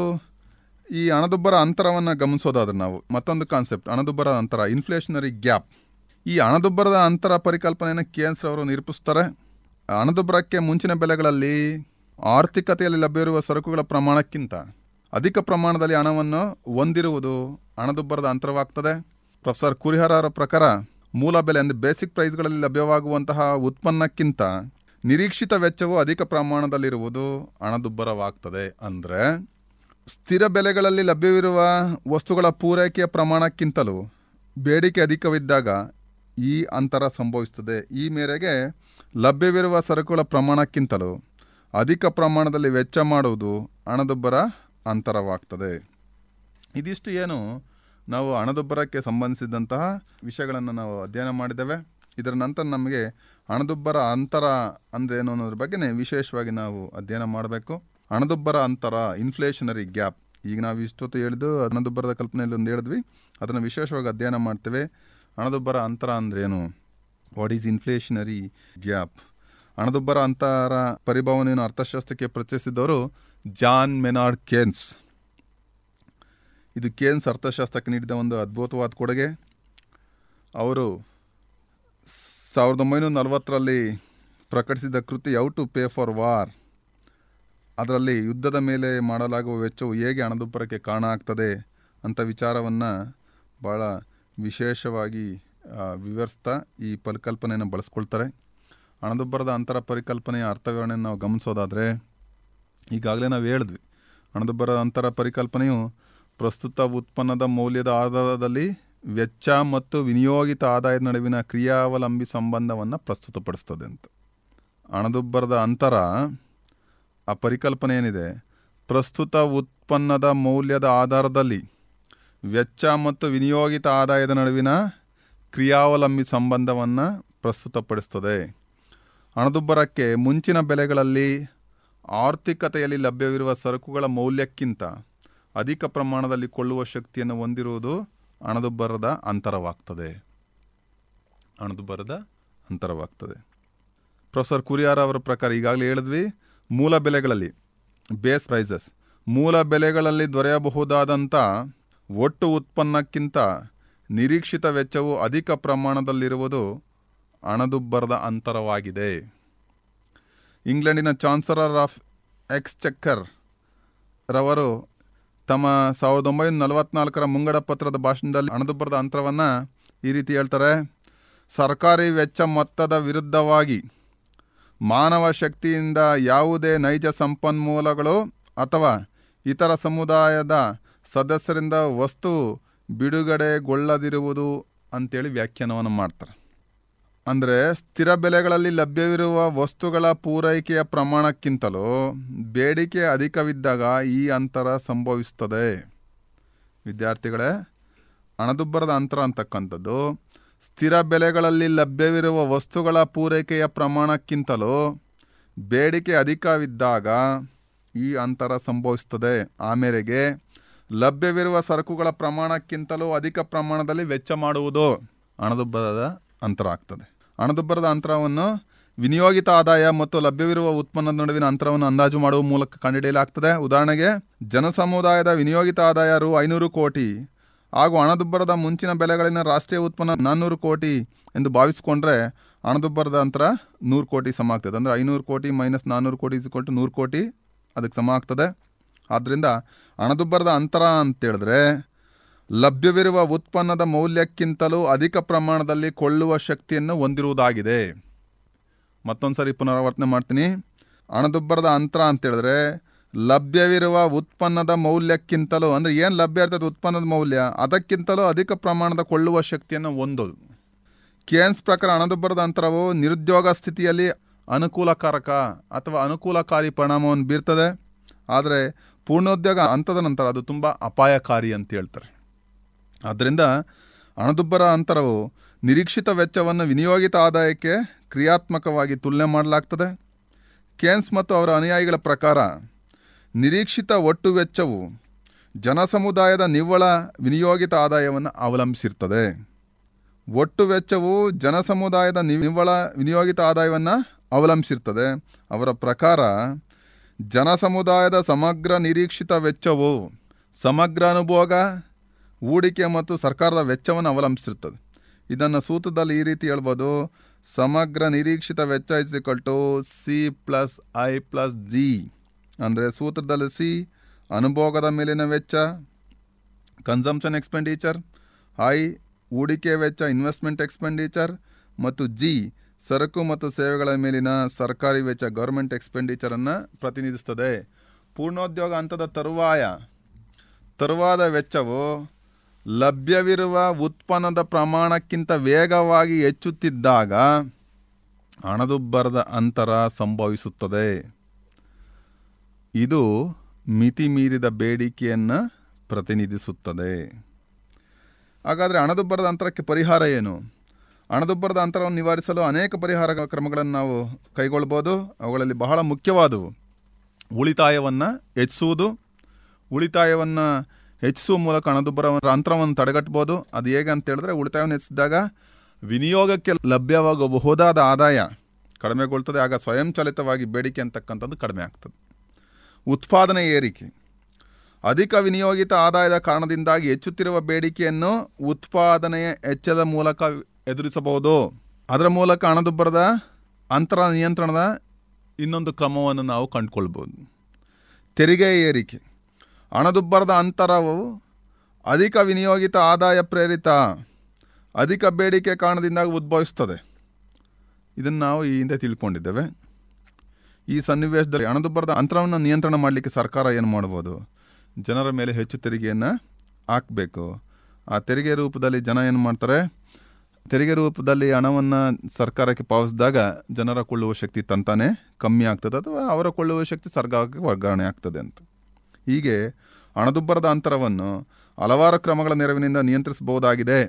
ಈ ಹಣದುಬ್ಬರ ಅಂತರವನ್ನು ಗಮನಿಸೋದಾದ್ರೆ ನಾವು ಮತ್ತೊಂದು ಕಾನ್ಸೆಪ್ಟ್, ಹಣದುಬ್ಬರ ಅಂತರ, ಇನ್ಫ್ಲೇಷನರಿ ಗ್ಯಾಪ್. ಈ ಹಣದುಬ್ಬರದ ಅಂತರ ಪರಿಕಲ್ಪನೆಯನ್ನು ಕೇನ್ಸ್ ಅವರು ನಿರೂಪಿಸ್ತಾರೆ. ಹಣದುಬ್ಬರಕ್ಕೆ ಮುಂಚಿನ ಬೆಲೆಗಳಲ್ಲಿ ಆರ್ಥಿಕತೆಯಲ್ಲಿ ಲಭ್ಯವಿರುವ ಸರಕುಗಳ ಪ್ರಮಾಣಕ್ಕಿಂತ ಅಧಿಕ ಪ್ರಮಾಣದಲ್ಲಿ ಹಣವನ್ನು ಹೊಂದಿರುವುದು ಹಣದುಬ್ಬರದ ಅಂತರವಾಗ್ತದೆ. ಪ್ರೊಫೆಸರ್ ಕುರಿಹರ ಅವರ ಪ್ರಕಾರ ಮೂಲ ಬೆಲೆ ಅಂದರೆ ಬೇಸಿಕ್ ಪ್ರೈಸ್ಗಳಲ್ಲಿ ಲಭ್ಯವಾಗುವಂತಹ ಉತ್ಪನ್ನಕ್ಕಿಂತ ನಿರೀಕ್ಷಿತ ವೆಚ್ಚವು ಅಧಿಕ ಪ್ರಮಾಣದಲ್ಲಿರುವುದು ಹಣದುಬ್ಬರವಾಗ್ತದೆ. ಅಂದರೆ ಸ್ಥಿರ ಬೆಲೆಗಳಲ್ಲಿ ಲಭ್ಯವಿರುವ ವಸ್ತುಗಳ ಪೂರೈಕೆಯ ಪ್ರಮಾಣಕ್ಕಿಂತಲೂ ಬೇಡಿಕೆ ಅಧಿಕವಿದ್ದಾಗ ಈ ಅಂತರ ಸಂಭವಿಸುತ್ತದೆ. ಈ ಮೇರೆಗೆ ಲಭ್ಯವಿರುವ ಸರಕುಗಳ ಪ್ರಮಾಣಕ್ಕಿಂತಲೂ ಅಧಿಕ ಪ್ರಮಾಣದಲ್ಲಿ ವೆಚ್ಚ ಮಾಡುವುದು ಹಣದುಬ್ಬರ ಅಂತರವಾಗ್ತದೆ. ಇದಿಷ್ಟು ಏನು ನಾವು ಹಣದುಬ್ಬರಕ್ಕೆ ಸಂಬಂಧಿಸಿದಂತಹ ವಿಷಯಗಳನ್ನು ನಾವು ಅಧ್ಯಯನ ಮಾಡಿದ್ದೇವೆ. ಇದರ ನಂತರ ನಮಗೆ ಹಣದುಬ್ಬರ ಅಂತರ ಅಂದರೆ ಏನು ಅನ್ನೋದ್ರ ಬಗ್ಗೆ ವಿಶೇಷವಾಗಿ ನಾವು ಅಧ್ಯಯನ ಮಾಡಬೇಕು. ಹಣದುಬ್ಬರ ಅಂತರ, ಇನ್ಫ್ಲೇಷನರಿ ಗ್ಯಾಪ್, ಈಗ ನಾವು ಇಷ್ಟೊತ್ತು ಹೇಳಿದ್ದು ಹಣದುಬ್ಬರದ ಕಲ್ಪನೆಯಲ್ಲಿ ಒಂದು ಹೇಳಿದ್ವಿ, ಅದನ್ನು ವಿಶೇಷವಾಗಿ ಅಧ್ಯಯನ ಮಾಡ್ತೇವೆ. ಹಣದುಬ್ಬರ ಅಂತರ ಅಂದ್ರೇನು, ವಾಟ್ ಈಸ್ ಇನ್ಫ್ಲೇಷನರಿ ಗ್ಯಾಪ್? ಹಣದುಬ್ಬರ ಅಂತರ ಪರಿಭಾವನೆಯನ್ನು ಅರ್ಥಶಾಸ್ತ್ರಕ್ಕೆ ಪರಿಚಯಿಸಿದವರು ಜಾನ್ ಮೆನಾರ್ಡ್ ಕೇನ್ಸ್. ಇದು ಕೇನ್ಸ್ ಅರ್ಥಶಾಸ್ತ್ರಕ್ಕೆ ನೀಡಿದ ಒಂದು ಅದ್ಭುತವಾದ ಕೊಡುಗೆ. ಅವರು ಸಾವಿರದ ಒಂಬೈನೂರ ನಲವತ್ತರಲ್ಲಿ ಪ್ರಕಟಿಸಿದ ಕೃತಿ how to pay for war, ಅದರಲ್ಲಿ ಯುದ್ಧದ ಮೇಲೆ ಮಾಡಲಾಗುವ ವೆಚ್ಚವು ಹೇಗೆ ಹಣದುಬ್ಬರಕ್ಕೆ ಕಾರಣ ಆಗ್ತದೆ ಅಂತ ವಿಚಾರವನ್ನು ಭಾಳ ವಿಶೇಷವಾಗಿ ವಿವರಿಸ್ತಾ ಈ ಪರಿಕಲ್ಪನೆಯನ್ನು ಬಳಸ್ಕೊಳ್ತಾರೆ. ಹಣದುಬ್ಬರದ ಅಂತರ ಪರಿಕಲ್ಪನೆಯ ಅರ್ಥವಿವರಣೆಯನ್ನು ನಾವು ಗಮನಿಸೋದಾದರೆ, ಈಗಾಗಲೇ ನಾವು ಹೇಳಿದ್ವಿ, ಹಣದುಬ್ಬರದ ಅಂತರ ಪರಿಕಲ್ಪನೆಯು ಪ್ರಸ್ತುತ ಉತ್ಪನ್ನದ ಮೌಲ್ಯದ ಆಧಾರದಲ್ಲಿ ವೆಚ್ಚ ಮತ್ತು ವಿನಿಯೋಗಿತ ಆದಾಯದ ನಡುವಿನ ಕ್ರಿಯಾವಲಂಬಿ ಸಂಬಂಧವನ್ನು ಪ್ರಸ್ತುತಪಡಿಸ್ತದೆ ಅಂತ. ಹಣದುಬ್ಬರದ ಅಂತರ ಆ ಪರಿಕಲ್ಪನೆ ಏನಿದೆ, ಪ್ರಸ್ತುತ ಉತ್ಪನ್ನದ ಮೌಲ್ಯದ ಆಧಾರದಲ್ಲಿ ವೆಚ್ಚ ಮತ್ತು ವಿನಿಯೋಗಿತ ಆದಾಯದ ನಡುವಿನ ಕ್ರಿಯಾವಲಂಬಿ ಸಂಬಂಧವನ್ನು ಪ್ರಸ್ತುತಪಡಿಸ್ತದೆ. ಹಣದುಬ್ಬರಕ್ಕೆ ಮುಂಚಿನ ಬೆಲೆಗಳಲ್ಲಿ ಆರ್ಥಿಕತೆಯಲ್ಲಿ ಲಭ್ಯವಿರುವ ಸರಕುಗಳ ಮೌಲ್ಯಕ್ಕಿಂತ ಅಧಿಕ ಪ್ರಮಾಣದಲ್ಲಿ ಕೊಳ್ಳುವ ಶಕ್ತಿಯನ್ನು ಹೊಂದಿರುವುದು ಹಣದುಬ್ಬರದ ಅಂತರವಾಗ್ತದೆ. ಹಣದುಬ್ಬರದ ಅಂತರವಾಗ್ತದೆ. ಪ್ರೊಫೆಸರ್ ಕುರಿಯಾರ ಅವರ ಪ್ರಕಾರ ಈಗಾಗಲೇ ಹೇಳಿದ್ವಿ, ಮೂಲ ಬೆಲೆಗಳಲ್ಲಿ ಬೇಸ್ ಪ್ರೈಸಸ್, ಮೂಲ ಬೆಲೆಗಳಲ್ಲಿ ದೊರೆಯಬಹುದಾದಂಥ ಒಟ್ಟು ಉತ್ಪನ್ನಕ್ಕಿಂತ ನಿರೀಕ್ಷಿತ ವೆಚ್ಚವು ಅಧಿಕ ಪ್ರಮಾಣದಲ್ಲಿರುವುದು ಹಣದುಬ್ಬರದ ಅಂತರವಾಗಿದೆ. ಇಂಗ್ಲೆಂಡಿನ ಚಾನ್ಸಲರ್ ಆಫ್ ಎಕ್ಸ್ಚೆಕ್ಕರ್ ರವರು ತಮ್ಮ ಸಾವಿರದ ಒಂಬೈನೂರ ನಲವತ್ನಾಲ್ಕರ ಮುಂಗಡ ಪತ್ರದ ಭಾಷಣದಲ್ಲಿ ಹಣದುಬ್ಬರದ ಅಂತರವನ್ನು ಈ ರೀತಿ ಹೇಳ್ತಾರೆ: ಸರ್ಕಾರಿ ವೆಚ್ಚ ಮೊತ್ತದ ವಿರುದ್ಧವಾಗಿ ಮಾನವ ಶಕ್ತಿಯಿಂದ ಯಾವುದೇ ನೈಜ ಸಂಪನ್ಮೂಲಗಳು ಅಥವಾ ಇತರ ಸಮುದಾಯದ ಸದಸ್ಯರಿಂದ ವಸ್ತು ಬಿಡುಗಡೆಗೊಳ್ಳದಿರುವುದು ಅಂತೇಳಿ ವ್ಯಾಖ್ಯಾನವನ್ನು ಮಾಡ್ತಾರೆ. ಅಂದರೆ ಸ್ಥಿರ ಬೆಲೆಗಳಲ್ಲಿ ಲಭ್ಯವಿರುವ ವಸ್ತುಗಳ ಪೂರೈಕೆಯ ಪ್ರಮಾಣಕ್ಕಿಂತಲೂ ಬೇಡಿಕೆ ಅಧಿಕವಿದ್ದಾಗ ಈ ಅಂತರ ಸಂಭವಿಸುತ್ತದೆ. ವಿದ್ಯಾರ್ಥಿಗಳೇ, ಹಣದುಬ್ಬರದ ಅಂತರ ಅಂತಕ್ಕಂಥದ್ದು ಸ್ಥಿರ ಬೆಲೆಗಳಲ್ಲಿ ಲಭ್ಯವಿರುವ ವಸ್ತುಗಳ ಪೂರೈಕೆಯ ಪ್ರಮಾಣಕ್ಕಿಂತಲೂ ಬೇಡಿಕೆ ಅಧಿಕವಿದ್ದಾಗ ಈ ಅಂತರ ಸಂಭವಿಸುತ್ತದೆ. ಆ ಮೇರೆಗೆ ಲಭ್ಯವಿರುವ ಸರಕುಗಳ ಪ್ರಮಾಣಕ್ಕಿಂತಲೂ ಅಧಿಕ ಪ್ರಮಾಣದಲ್ಲಿ ವೆಚ್ಚ ಮಾಡುವುದು ಹಣದುಬ್ಬರದ ಅಂತರ ಆಗ್ತದೆ. ಹಣದುಬ್ಬರದ ಅಂತರವನ್ನು ವಿನಿಯೋಗಿತ ಆದಾಯ ಮತ್ತು ಲಭ್ಯವಿರುವ ಉತ್ಪನ್ನದ ನಡುವಿನ ಅಂತರವನ್ನು ಅಂದಾಜು ಮಾಡುವ ಮೂಲಕ ಕಂಡುಹಿಡಿಯಲಾಗ್ತದೆ. ಉದಾಹರಣೆಗೆ, ಜನಸಮುದಾಯದ ವಿನಿಯೋಗಿತ ಆದಾಯ ರು ಐನೂರು ಕೋಟಿ ಹಾಗೂ ಹಣದುಬ್ಬರದ ಮುಂಚಿನ ಬೆಲೆಗಳಿನ ರಾಷ್ಟ್ರೀಯ ಉತ್ಪನ್ನ ನಾನ್ನೂರು ಕೋಟಿ ಎಂದು ಭಾವಿಸಿಕೊಂಡ್ರೆ ಹಣದುಬ್ಬರದ ಅಂತರ ನೂರು ಕೋಟಿ ಸಮ ಆಗ್ತದೆ. ಅಂದರೆ ಐನೂರು ಕೋಟಿ ಮೈನಸ್ ನಾನ್ನೂರು ಕೋಟಿ ಇಸ್ ಕೊಟ್ಟು ನೂರು ಕೋಟಿ ಅದಕ್ಕೆ ಸಮ ಆಗ್ತದೆ. ಆದ್ದರಿಂದ ಹಣದುಬ್ಬರದ ಅಂತರ ಅಂತೇಳಿದ್ರೆ ಲಭ್ಯವಿರುವ ಉತ್ಪನ್ನದ ಮೌಲ್ಯಕ್ಕಿಂತಲೂ ಅಧಿಕ ಪ್ರಮಾಣದಲ್ಲಿ ಕೊಳ್ಳುವ ಶಕ್ತಿಯನ್ನು ಹೊಂದಿರುವುದಾಗಿದೆ. ಮತ್ತೊಂದು ಸರಿ ಪುನರಾವರ್ತನೆ ಮಾಡ್ತೀನಿ. ಹಣದುಬ್ಬರದ ಅಂತರ ಅಂತೇಳಿದ್ರೆ ಲಭ್ಯವಿರುವ ಉತ್ಪನ್ನದ ಮೌಲ್ಯಕ್ಕಿಂತಲೂ, ಅಂದರೆ ಏನು ಲಭ್ಯ ಇರ್ತದೆ ಉತ್ಪನ್ನದ ಮೌಲ್ಯ, ಅದಕ್ಕಿಂತಲೂ ಅಧಿಕ ಪ್ರಮಾಣದ ಕೊಳ್ಳುವ ಶಕ್ತಿಯನ್ನು ಹೊಂದೋದು. ಕೇನ್ಸ್ ಪ್ರಕಾರ ಹಣದುಬ್ಬರದ ಅಂತರವು ನಿರುದ್ಯೋಗ ಸ್ಥಿತಿಯಲ್ಲಿ ಅನುಕೂಲಕಾರಕ ಅಥವಾ ಅನುಕೂಲಕಾರಿ ಪರಿಣಾಮವನ್ನು ಬೀರ್ತದೆ. ಆದರೆ ಪೂರ್ಣೋದ್ಯೋಗ ಹಂತದ ನಂತರ ಅದು ತುಂಬ ಅಪಾಯಕಾರಿ ಅಂತ ಹೇಳ್ತಾರೆ. ಆದ್ದರಿಂದ ಹಣದುಬ್ಬರ ಅಂತರವು ನಿರೀಕ್ಷಿತ ವೆಚ್ಚವನ್ನು ವಿನಿಯೋಗಿತ ಆದಾಯಕ್ಕೆ ಕ್ರಿಯಾತ್ಮಕವಾಗಿ ತುಲನೆ ಮಾಡಲಾಗ್ತದೆ. ಕೇನ್ಸ್ ಮತ್ತು ಅವರ ಅನುಯಾಯಿಗಳ ಪ್ರಕಾರ ನಿರೀಕ್ಷಿತ ಒಟ್ಟು ವೆಚ್ಚವು ಜನಸಮುದಾಯದ ನಿವ್ವಳ ವಿನಿಯೋಗಿತ ಆದಾಯವನ್ನು ಅವಲಂಬಿಸಿರ್ತದೆ. ಒಟ್ಟು ವೆಚ್ಚವು ಜನಸಮುದಾಯದ ನಿವ್ವಳ ವಿನಿಯೋಗಿತ ಆದಾಯವನ್ನು ಅವಲಂಬಿಸಿರ್ತದೆ. ಅವರ ಪ್ರಕಾರ ಜನಸಮುದಾಯದ ಸಮಗ್ರ ನಿರೀಕ್ಷಿತ ವೆಚ್ಚವು ಸಮಗ್ರ ಅನುಭೋಗ, ಹೂಡಿಕೆ ಮತ್ತು ಸರ್ಕಾರದ ವೆಚ್ಚವನ್ನು ಅವಲಂಬಿಸಿರ್ತದೆ. ಇದನ್ನು ಸೂತ್ರದಲ್ಲಿ ಈ ರೀತಿ ಹೇಳ್ಬೋದು: ಸಮಗ್ರ ನಿರೀಕ್ಷಿತ ವೆಚ್ಚ is equal to C plus I plus G. ಅಂದರೆ ಸೂತ್ರದಲ್ಲಿ ಸಿ ಅನುಭೋಗದ ಮೇಲಿನ ವೆಚ್ಚ ಕನ್ಸಂಪ್ಷನ್ ಎಕ್ಸ್ಪೆಂಡಿಚರ್, ಐ ಹೂಡಿಕೆ ವೆಚ್ಚ ಇನ್ವೆಸ್ಟ್ಮೆಂಟ್ ಎಕ್ಸ್ಪೆಂಡಿಚರ್, ಮತ್ತು ಜಿ ಸರಕು ಮತ್ತು ಸೇವೆಗಳ ಮೇಲಿನ ಸರ್ಕಾರಿ ವೆಚ್ಚ ಗೌರ್ಮೆಂಟ್ ಎಕ್ಸ್ಪೆಂಡಿಚರನ್ನು ಪ್ರತಿನಿಧಿಸ್ತದೆ. ಪೂರ್ಣೋದ್ಯೋಗ ಹಂತದ ತರುವಾಯ ತರುವಾದ ವೆಚ್ಚವು ಲಭ್ಯವಿರುವ ಉತ್ಪನ್ನದ ಪ್ರಮಾಣಕ್ಕಿಂತ ವೇಗವಾಗಿ ಹೆಚ್ಚುತ್ತಿದ್ದಾಗ ಹಣದುಬ್ಬರದ ಅಂತರ ಸಂಭವಿಸುತ್ತದೆ. ಇದು ಮಿತಿ ಮೀರಿದ ಬೇಡಿಕೆಯನ್ನು ಪ್ರತಿನಿಧಿಸುತ್ತದೆ. ಹಾಗಾದರೆ ಹಣದುಬ್ಬರದ ಅಂತರಕ್ಕೆ ಪರಿಹಾರ ಏನು? ಹಣದುಬ್ಬರದ ಅಂತರವನ್ನು ನಿವಾರಿಸಲು ಅನೇಕ ಪರಿಹಾರ ಕ್ರಮಗಳನ್ನು ನಾವು ಕೈಗೊಳ್ಬೋದು. ಅವುಗಳಲ್ಲಿ ಬಹಳ ಮುಖ್ಯವಾದವು ಉಳಿತಾಯವನ್ನು ಹೆಚ್ಚಿಸುವುದು. ಉಳಿತಾಯವನ್ನು ಹೆಚ್ಚಿಸುವ ಮೂಲಕ ಹಣದುಬ್ಬರ ಅಂತರವನ್ನು ತಡೆಗಟ್ಟಬೋದು. ಅದು ಹೇಗೆ ಅಂತ ಹೇಳಿದ್ರೆ, ಉಳಿತಾಯವನ್ನು ಹೆಚ್ಚಿಸಿದಾಗ ವಿನಿಯೋಗಕ್ಕೆ ಲಭ್ಯವಾಗಬಹುದಾದ ಆದಾಯ ಕಡಿಮೆಗೊಳ್ತದೆ. ಆಗ ಸ್ವಯಂಚಾಲಿತವಾಗಿ ಬೇಡಿಕೆ ಅಂತಕ್ಕಂಥದ್ದು ಕಡಿಮೆ ಆಗ್ತದೆ. ಉತ್ಪಾದನೆ ಏರಿಕೆ. ಅಧಿಕ ವಿನಿಯೋಗಿತ ಆದಾಯದ ಕಾರಣದಿಂದಾಗಿ ಹೆಚ್ಚುತ್ತಿರುವ ಬೇಡಿಕೆಯನ್ನು ಉತ್ಪಾದನೆಯ ಹೆಚ್ಚಳದ ಮೂಲಕ ಎದುರಿಸಬಹುದು. ಅದರ ಮೂಲಕ ಹಣದುಬ್ಬರದ ಅಂತರ ನಿಯಂತ್ರಣದ ಇನ್ನೊಂದು ಕ್ರಮವನ್ನು ನಾವು ಕಂಡುಕೊಳ್ಬೋದು. ತೆರಿಗೆ ಏರಿಕೆ. ಹಣದುಬ್ಬರದ ಅಂತರವು ಅಧಿಕ ವಿನಿಯೋಗಿತ ಆದಾಯ ಪ್ರೇರಿತ ಅಧಿಕ ಬೇಡಿಕೆ ಕಾರಣದಿಂದಾಗಿ ಉದ್ಭವಿಸ್ತದೆ. ಇದನ್ನು ನಾವು ಈ ಹಿಂದೆ ತಿಳ್ಕೊಂಡಿದ್ದೇವೆ. ಈ ಸನ್ನಿವೇಶದಲ್ಲಿ ಹಣದುಬ್ಬರದ ಅಂತರವನ್ನು ನಿಯಂತ್ರಣ ಮಾಡಲಿಕ್ಕೆ ಸರ್ಕಾರ ಏನು ಮಾಡ್ಬೋದು? ಜನರ ಮೇಲೆ ಹೆಚ್ಚು ತೆರಿಗೆಯನ್ನು ಹಾಕಬೇಕು. ಆ ತೆರಿಗೆ ರೂಪದಲ್ಲಿ ಜನ ಏನು ಮಾಡ್ತಾರೆ? ತೆರಿಗೆ ರೂಪದಲ್ಲಿ ಹಣವನ್ನು ಸರ್ಕಾರಕ್ಕೆ ಪಾವತಿಸಿದಾಗ ಜನರ ಕೊಳ್ಳುವ ಶಕ್ತಿ ತಂತಾನೆ ಕಮ್ಮಿ ಆಗ್ತದೆ, ಅಥವಾ ಅವರ ಕೊಳ್ಳುವ ಶಕ್ತಿ ಸರ್ಕಾರಕ್ಕೆ ವರ್ಗಾವಣೆ ಆಗ್ತದೆ ಅಂತ. ಹೀಗೆ ಹಣದುಬ್ಬರದ ಅಂತರವನ್ನು ಹಲವಾರು ಕ್ರಮಗಳ ನೆರವಿನಿಂದ ನಿಯಂತ್ರಿಸಬಹುದಾಗಿದೆ.